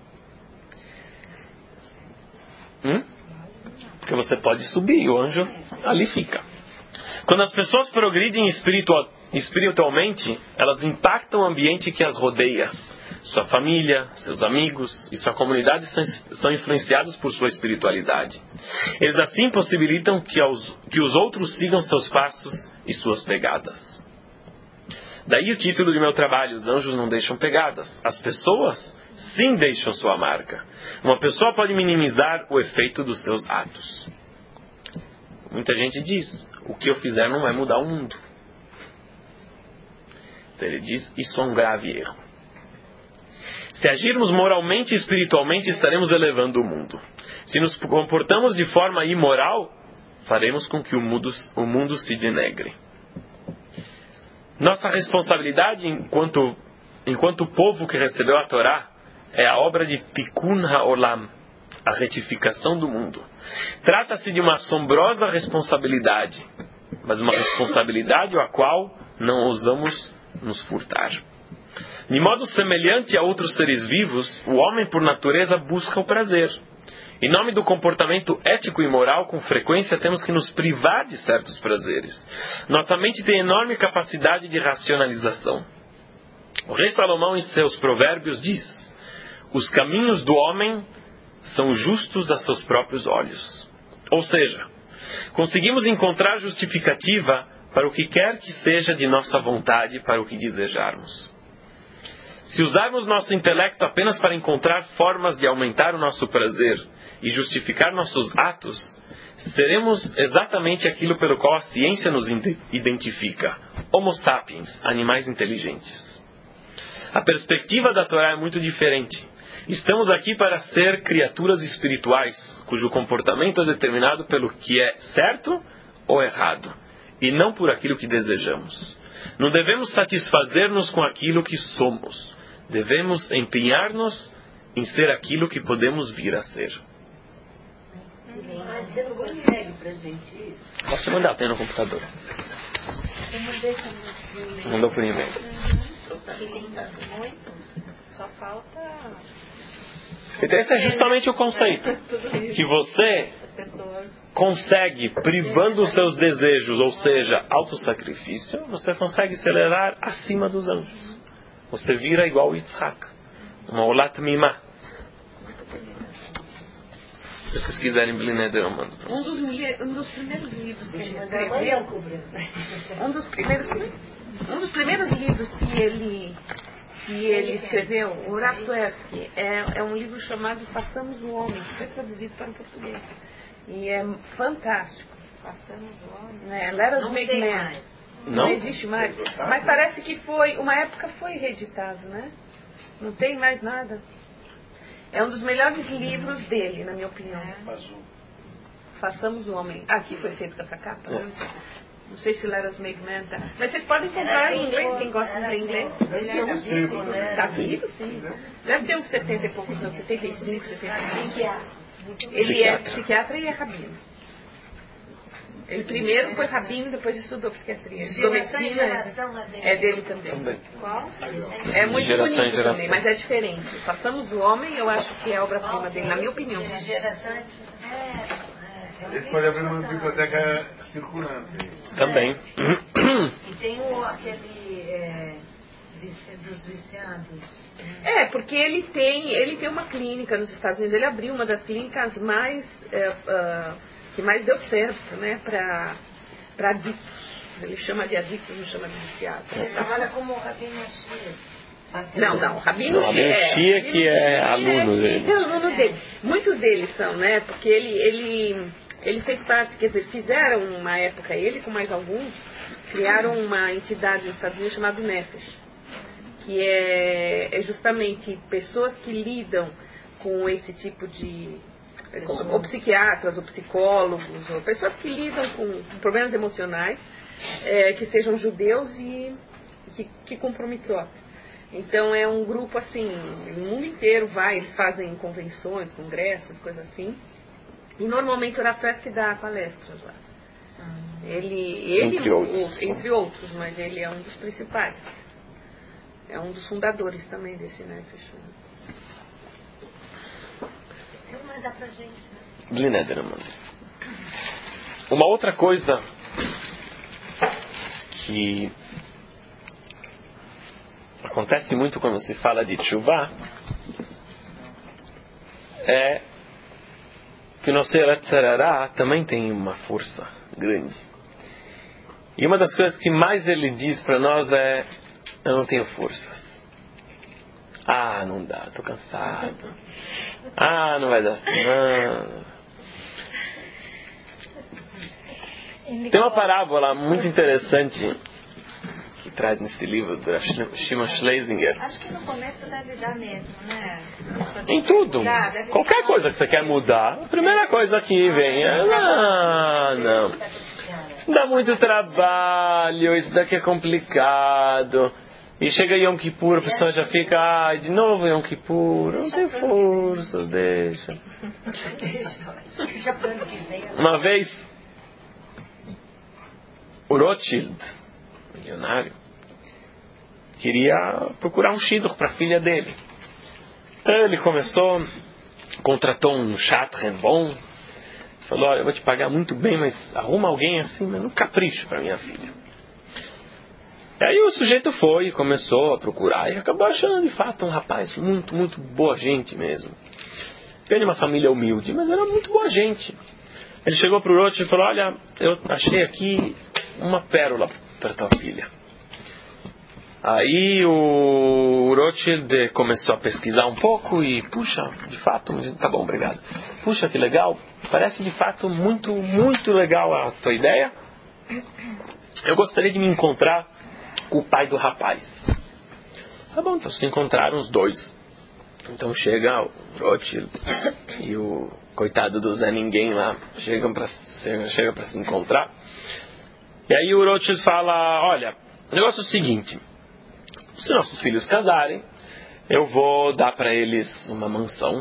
Porque você pode subir e o anjo ali fica. Quando as pessoas progridem espiritualmente, elas impactam o ambiente que as rodeia. Sua família, seus amigos e sua comunidade são influenciados por sua espiritualidade. Eles assim possibilitam que os outros sigam seus passos e suas pegadas. Daí o título de meu trabalho, Os Anjos Não Deixam Pegadas. As pessoas sim deixam sua marca. Uma pessoa pode minimizar o efeito dos seus atos. Muita gente diz, o que eu fizer não vai mudar o mundo. Então ele diz, isso é um grave erro. Se agirmos moralmente e espiritualmente, estaremos elevando o mundo. Se nos comportamos de forma imoral, faremos com que o mundo se denegre. Nossa responsabilidade enquanto povo que recebeu a Torá é a obra de Tikkun HaOlam, a retificação do mundo. Trata-se de uma assombrosa responsabilidade, mas uma responsabilidade a qual não ousamos nos furtar. De modo semelhante a outros seres vivos, o homem por natureza busca o prazer. Em nome do comportamento ético e moral, com frequência temos que nos privar de certos prazeres. Nossa mente tem enorme capacidade de racionalização. O rei Salomão, em seus provérbios, diz: os caminhos do homem são justos a seus próprios olhos. Ou seja, conseguimos encontrar justificativa para o que quer que seja de nossa vontade, para o que desejarmos. Se usarmos nosso intelecto apenas para encontrar formas de aumentar o nosso prazer e justificar nossos atos, seremos exatamente aquilo pelo qual a ciência nos identifica: Homo sapiens, animais inteligentes. A perspectiva da Torá é muito diferente. Estamos aqui para ser criaturas espirituais, cujo comportamento é determinado pelo que é certo ou errado, e não por aquilo que desejamos. Não devemos satisfazer-nos com aquilo que somos. Devemos empenhar-nos em ser aquilo que podemos vir a ser. Você não consegue pra gente isso? Posso mandar, tem no computador. Eu mandei também. Mandou por e-mail. Muito. Só falta... Então esse é justamente o conceito. Que você consegue, privando os seus desejos, ou seja, autossacrifício, você consegue se elevar acima dos anjos. Você vira igual Yitzhak, uma Olat Mimah. Se vocês quiserem Blineder, eu mando para vocês. Um dos primeiros livros que ele escreveu, um dos primeiros livros que ele que ele escreveu, o Rav Tversky, é um livro chamado Façamos o Homem, que foi traduzido para o português. E é fantástico. Façamos o Homem. Let Us Não Make tem Man. mais. Não existe mais. Mas parece que uma época foi reeditado, né? Não tem mais nada. É um dos melhores livros dele, na minha opinião. Façamos o Homem. Aqui foi feito com essa capa, né? Não sei se Let Us Make Man tá. Mas vocês podem comprar em inglês, quem gosta de ler inglês. Ele era vivo, né? Tá vivo, sim. Deve ter uns 70 e poucos anos, 75, 75. Ele é psiquiatra e é rabino. Ele primeiro foi rabino, depois estudou psiquiatria. Estudou medicina, é dele também. Qual? É muito bonito também, mas é diferente. Façamos o Homem, eu acho que é a obra-prima dele, na minha opinião. De geração Ele pode abrir uma biblioteca circulante. Também. E tem aquele dos viciados. Porque ele tem uma clínica nos Estados Unidos. Ele abriu uma das clínicas que mais deu certo, né, para adictos. Ele chama de adictos, não chama de viciados. Ele trabalha como Rabino Shia. Não, Rabino Shia que é aluno dele. É aluno dele. Muitos deles são, né, porque ele fez parte, quer dizer, fizeram uma época, ele com mais alguns, criaram uma entidade nos Estados Unidos chamada Nefesh, que é justamente pessoas que lidam com esse tipo de... ou psiquiatras, ou psicólogos, ou pessoas que lidam com problemas emocionais, que sejam judeus e que comprometeu. Então é um grupo assim, o mundo inteiro eles fazem convenções, congressos, coisas assim. E normalmente o Rav Tversky dá palestras lá. Ele entre outros, mas ele é um dos principais. É um dos fundadores também desse Nefesh. Dá pra gente, né? Blineder, mano. Uma outra coisa que acontece muito quando se fala de Teshuvah é que o nosso Yetzirah também tem uma força grande. E uma das coisas que mais ele diz para nós é: eu não tenho forças. Não dá, tô cansado. Não vai dar. Tem uma parábola muito interessante que traz nesse livro do Shimon Schlesinger. Acho que no começo deve dar mesmo, né? Em tudo. Qualquer coisa que você quer mudar, a primeira coisa que vem é: não. Dá muito trabalho, isso daqui é complicado. E chega Yom Kippur, a pessoa já fica: de novo Yom Kippur, não tem forças, deixa. Uma vez, o Rothschild, milionário, queria procurar um shidduch para a filha dele. Então ele contratou um shadchan bom, falou: olha, eu vou te pagar muito bem, mas arruma alguém assim, mas não capricho para minha filha. E aí o sujeito foi e começou a procurar e acabou achando de fato um rapaz muito, muito boa gente mesmo. Veio de uma família humilde, mas era muito boa gente. Ele chegou para o Rothschild e falou: olha, eu achei aqui uma pérola para tua filha. Aí o Rothschild começou a pesquisar um pouco e, puxa, de fato, tá bom, obrigado. Puxa, que legal, parece de fato muito, muito legal a tua ideia. Eu gostaria de me encontrar com o pai do rapaz. Tá bom, então se encontraram os dois. Então chega o Rothschild e o coitado do Zé Ninguém lá, chega para se encontrar. E aí o Rothschild fala: olha, o negócio é o seguinte, se nossos filhos casarem, eu vou dar para eles uma mansão.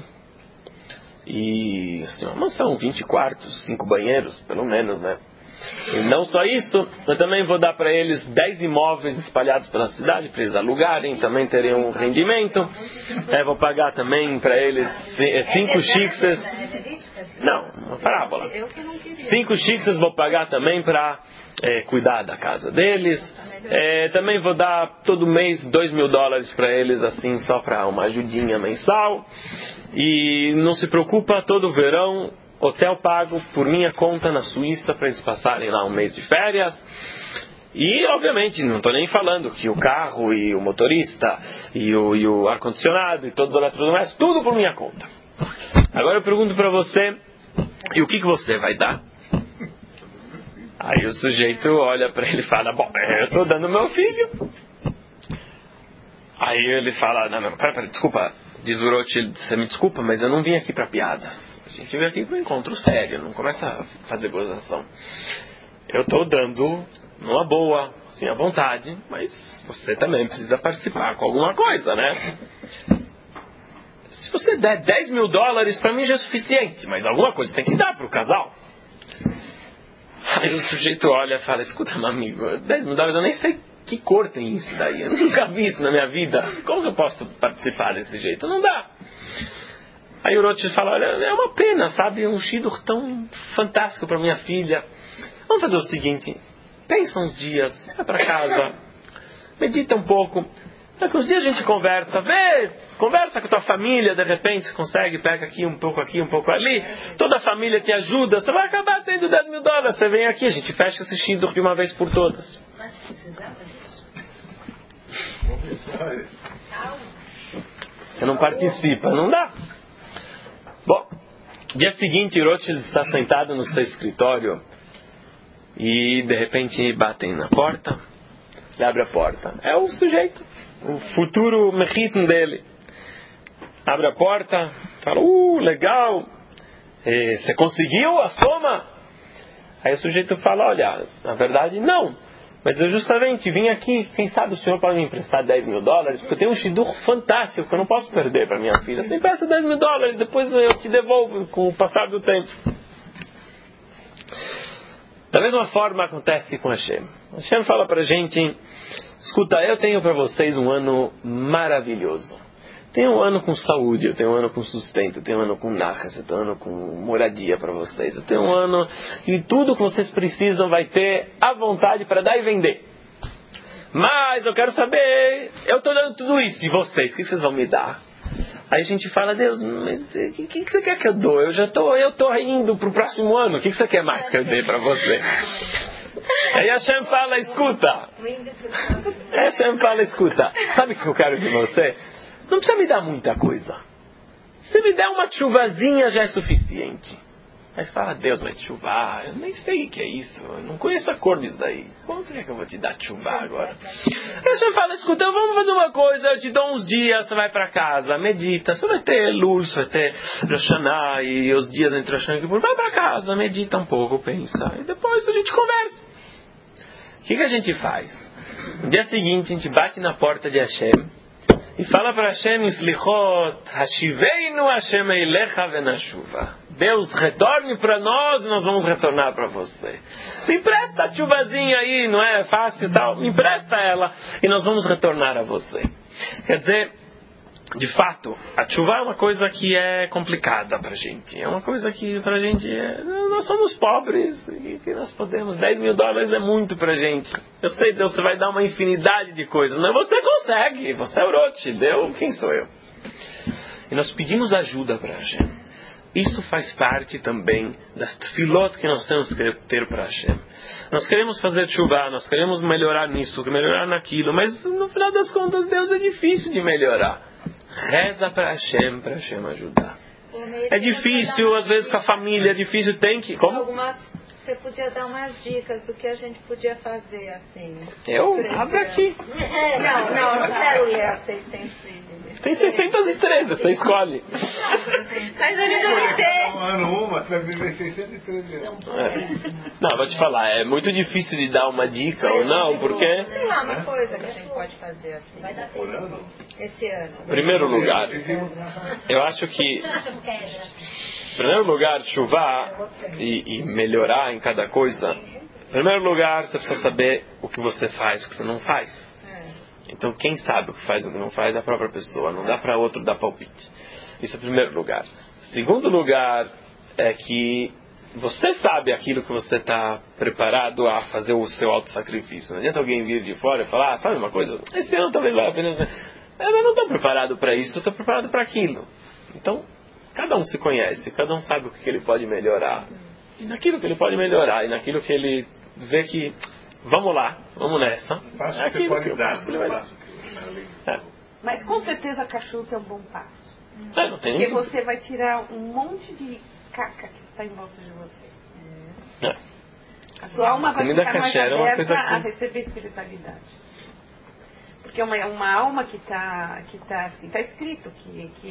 E assim, uma mansão, 20 quartos, 5 banheiros, pelo menos, né? E não só isso, eu também vou dar para eles 10 imóveis espalhados pela cidade, para eles alugarem, também terem um rendimento. Vou pagar também para eles 5 shikses. Não, uma parábola. 5 shikses vou pagar também para cuidar da casa deles. Também vou dar todo mês $2.000 para eles, assim, só para uma ajudinha mensal. E não se preocupa, todo verão hotel pago por minha conta na Suíça para eles passarem lá um mês de férias. E, obviamente, não estou nem falando que o carro e o motorista e o ar-condicionado e todos os eletrodomésticos, tudo por minha conta. Agora eu pergunto para você, e o que você vai dar? Aí o sujeito olha para ele e fala, bom, eu estou dando meu filho. Aí ele fala, não, pera, desculpa, diz o Rothschild, você me desculpa, mas eu não vim aqui para piadas. A gente veio aqui para um encontro sério, não começa a fazer gozação. Eu estou dando numa boa, assim, à vontade, mas você também precisa participar com alguma coisa, né? Se você der $10.000, para mim já é suficiente, mas alguma coisa tem que dar para o casal. Aí o sujeito olha e fala, escuta, meu amigo, $10.000, eu nem sei que cor tem isso daí, eu nunca vi isso na minha vida, como que eu posso participar desse jeito? Não dá. Aí o Rothschild fala, olha, é uma pena, sabe, um shidduch tão fantástico para minha filha. Vamos fazer o seguinte, pensa uns dias, vai para casa, medita um pouco, daqui uns dias a gente conversa, conversa com a tua família, de repente consegue, pega aqui um pouco ali, toda a família te ajuda, você vai acabar tendo $10.000, você vem aqui, a gente fecha esse shidduch de uma vez por todas. Mas precisava disso? Você não participa, não dá. Bom, dia seguinte, Rothschild está sentado no seu escritório e de repente batem na porta, ele abre a porta. É o sujeito, o futuro mechiten dele. Abre a porta, fala, legal, você conseguiu a soma? Aí o sujeito fala, olha, na verdade não. Mas eu justamente vim aqui, quem sabe o senhor pode me emprestar $10.000, porque eu tenho um shidduch fantástico que eu não posso perder para minha filha. Você empresta $10.000, depois eu te devolvo com o passar do tempo. Da mesma forma acontece com Hashem. Hashem fala para a gente, escuta, eu tenho para vocês um ano maravilhoso. Tenho um ano com saúde, eu tenho um ano com sustento, eu tenho um ano com nachas, eu tenho um ano com moradia para vocês. Eu tenho um ano que tudo que vocês precisam vai ter à vontade para dar e vender. Mas eu quero saber, eu estou dando tudo isso, e vocês, o que vocês vão me dar? Aí a gente fala, Deus, mas o que você quer que eu dou? Eu estou indo para o próximo ano, o que você quer mais que eu dê para você? Aí Hashem fala, escuta. Hashem fala, escuta, sabe o que eu quero de você? Não precisa me dar muita coisa. Se me der uma chuvazinha já é suficiente. Aí você fala, Deus, mas chuva, eu nem sei o que é isso. Eu não conheço a cor disso daí. Como você quer que eu vou te dar chuva agora? Aí você fala, escuta, vamos fazer uma coisa, eu te dou uns dias, você vai para casa, medita. Você vai ter Lul, você vai ter Rosh Hashanah e os dias entre Rosh Hashanah e Kippur. Vai para casa, medita um pouco, pensa. E depois a gente conversa. O que a gente faz? No dia seguinte, a gente bate na porta de Hashem e fala para Hashem, Slichot, Hashiveinu Hashem Eilecha Venashuva. Deus, retorne para nós e nós vamos retornar para você. Me empresta a chuvazinha aí, não é fácil e tal. Me empresta ela e nós vamos retornar a você. Quer dizer, de fato, a chuva é uma coisa que é complicada para a gente. É uma coisa que para a gente nós somos pobres e que nós podemos. $10.000 é muito para a gente. Eu sei, Deus, você vai dar uma infinidade de coisas, mas você consegue. Você é o Rothschild, quem sou eu? E nós pedimos ajuda para a Hashem. Isso faz parte também das tefilot que nós temos que ter para Hashem. Nós queremos fazer chuva, nós queremos melhorar nisso, melhorar naquilo, mas no final das contas, Deus é difícil de melhorar. Reza para Hashem ajudar. É difícil, às vezes com a família, é difícil, tem que... Como? Você podia dar umas dicas do que a gente podia fazer, assim. Abre aqui. Não quero ler as 613. Tem 613, você escolhe. Mas ele não vai ter. Você vai viver 613 anos. Não, vou te falar, é muito difícil de dar uma dica ou não, porque... Sei lá, uma coisa que a gente pode fazer assim. Vai dar Por ano? esse ano. Em primeiro lugar, eu acho que... Em primeiro lugar, chuvar e melhorar em cada coisa. Em primeiro lugar, você precisa saber o que você faz, o que você não faz. Então, quem sabe o que faz e o que não faz é a própria pessoa. Não dá para outro dar palpite. Isso é o primeiro lugar. Segundo lugar é que você sabe aquilo que você está preparado a fazer o seu autossacrifício. Não adianta alguém vir de fora e falar, sabe uma coisa? Esse ano talvez vai apenas... Eu não estou preparado para isso, eu estou preparado para aquilo. Então, cada um se conhece, cada um sabe o que ele pode melhorar. E naquilo que ele pode melhorar, e naquilo que ele vê que vamos lá, vamos nessa. Passo É que você aquilo que pode eu dar, passo que ele vai dar. É. Mas com certeza cachorro é um bom passo. É, não tem Porque nem você vai tirar um monte de caca que está em volta de você. É. A sua alma vai Comida ficar mais kasher é uma aberta coisa que- a receber espiritualidade. Porque uma alma que está assim, está escrito que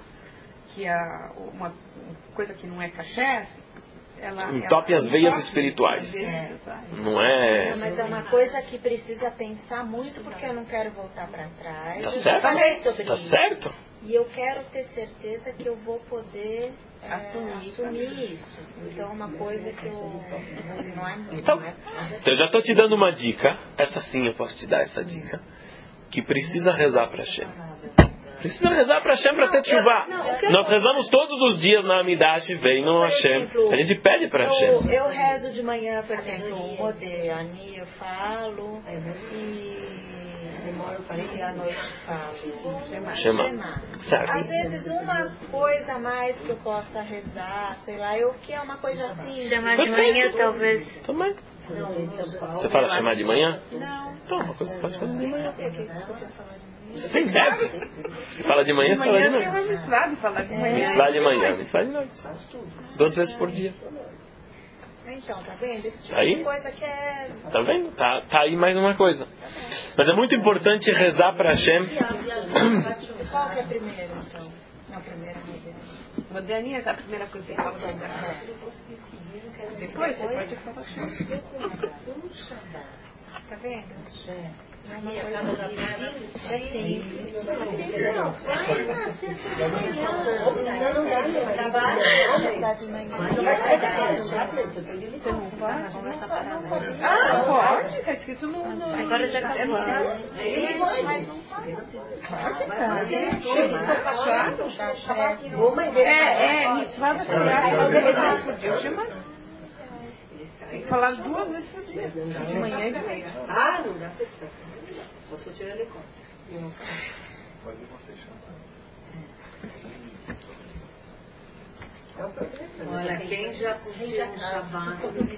uma coisa que não é kasher, entope as veias espirituais. Não é... Mas é uma coisa que precisa pensar muito, porque eu não quero voltar para trás. Tá Eu certo? falei sobre Tá isso. certo? E eu quero ter certeza que eu vou poder assumir isso. Então é uma coisa que eu não é muito. Então, eu já estou te dando uma dica. Essa sim eu posso te dar essa dica. Que precisa rezar para Hashem. Precisa rezar para Hashem para ter tchuvá. Nós rezamos todos os dias na Amidash, vem no Hashem. A gente pede para Hashem. Eu rezo de manhã, por exemplo, o Modê, Ani eu falo, e à noite falo. Shema. Certo. Às vezes uma coisa a mais que eu possa rezar, sei lá, que é uma coisa assim. Chamar de manhã, talvez. Também. Não, Você fala chamar de manhã? não. Então, uma coisa que você pode fazer de manhã. O que eu podia falar de manhã? Sem deve. Você fala de manhã, você fala de Amanhã noite. tem uma falar de manhã. Mitzvah de manhã, mitzvah de noite. 2 vezes por dia. Então, tá vendo? Esse tipo Aí? de coisa que é. Tá vendo? Tá aí mais uma coisa. Mas é muito importante rezar para Hashem. Qual que é primeiro, então? Não, primeiro é Modê. Moderninha é a primeira coisa que fala. Depois você pode falar. Tá vendo? É uma Você não pode? Ah, pode? Tá escrito no... Agora já acabou. Mitzvah da Torá, por dia, Shema. Tem que falar 2 vezes por dia, de manhã e de noite. Ah, não dá pra estar. Só se eu tirar ele conta. Pode você chamar. Olha, quem já curtiu um Shabbat,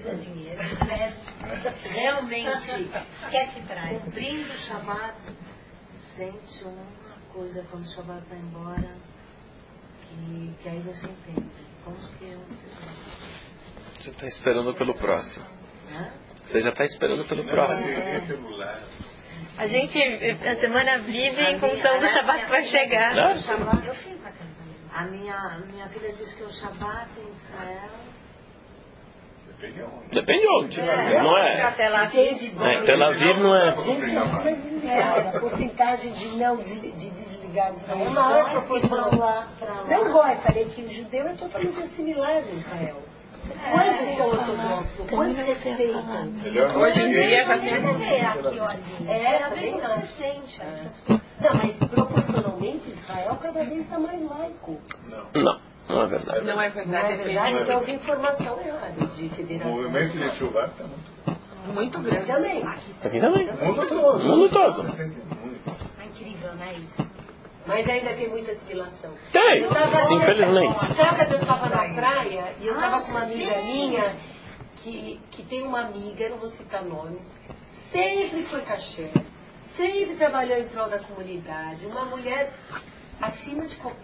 realmente Quer que traz? cumprindo o Shabbat, sente uma coisa quando o Shabbat vai embora, que aí você entende. Como que eu... Você está esperando pelo próximo. Né? Você já está esperando pelo próximo. Celular. A gente, a semana vive em função do Shabbat que vai chegar. Não? A minha filha diz que o Shabbat em Israel... Depende onde. Depende onde. Não é. Tel Aviv. Tel Aviv não é. A porcentagem de não desligar de Israel é maior proporção lá. Não gosto, falei que o judeu é totalmente assimilado em Israel. Quantos são ortodoxos? Quantos respeitam? Melhor Hoje em dia já tem... É bem presente. Não, mas proporcionalmente Israel cada vez está mais laico. Não é verdade. Não é Não verdade, é verdade? Então tem informação errada de O federação. movimento de chuva está muito grande. Também. Aqui também. muito. O mundo todo. O mundo todo. Muito. É incrível, né, isso? Mas ainda tem muita assimilação. Tem, Eu tava- infelizmente. Sabe, eu estava na praia e eu estava com uma amiga minha que tem uma amiga, não vou citar nomes, sempre foi caixeira, sempre trabalhou em prol da comunidade, uma mulher acima de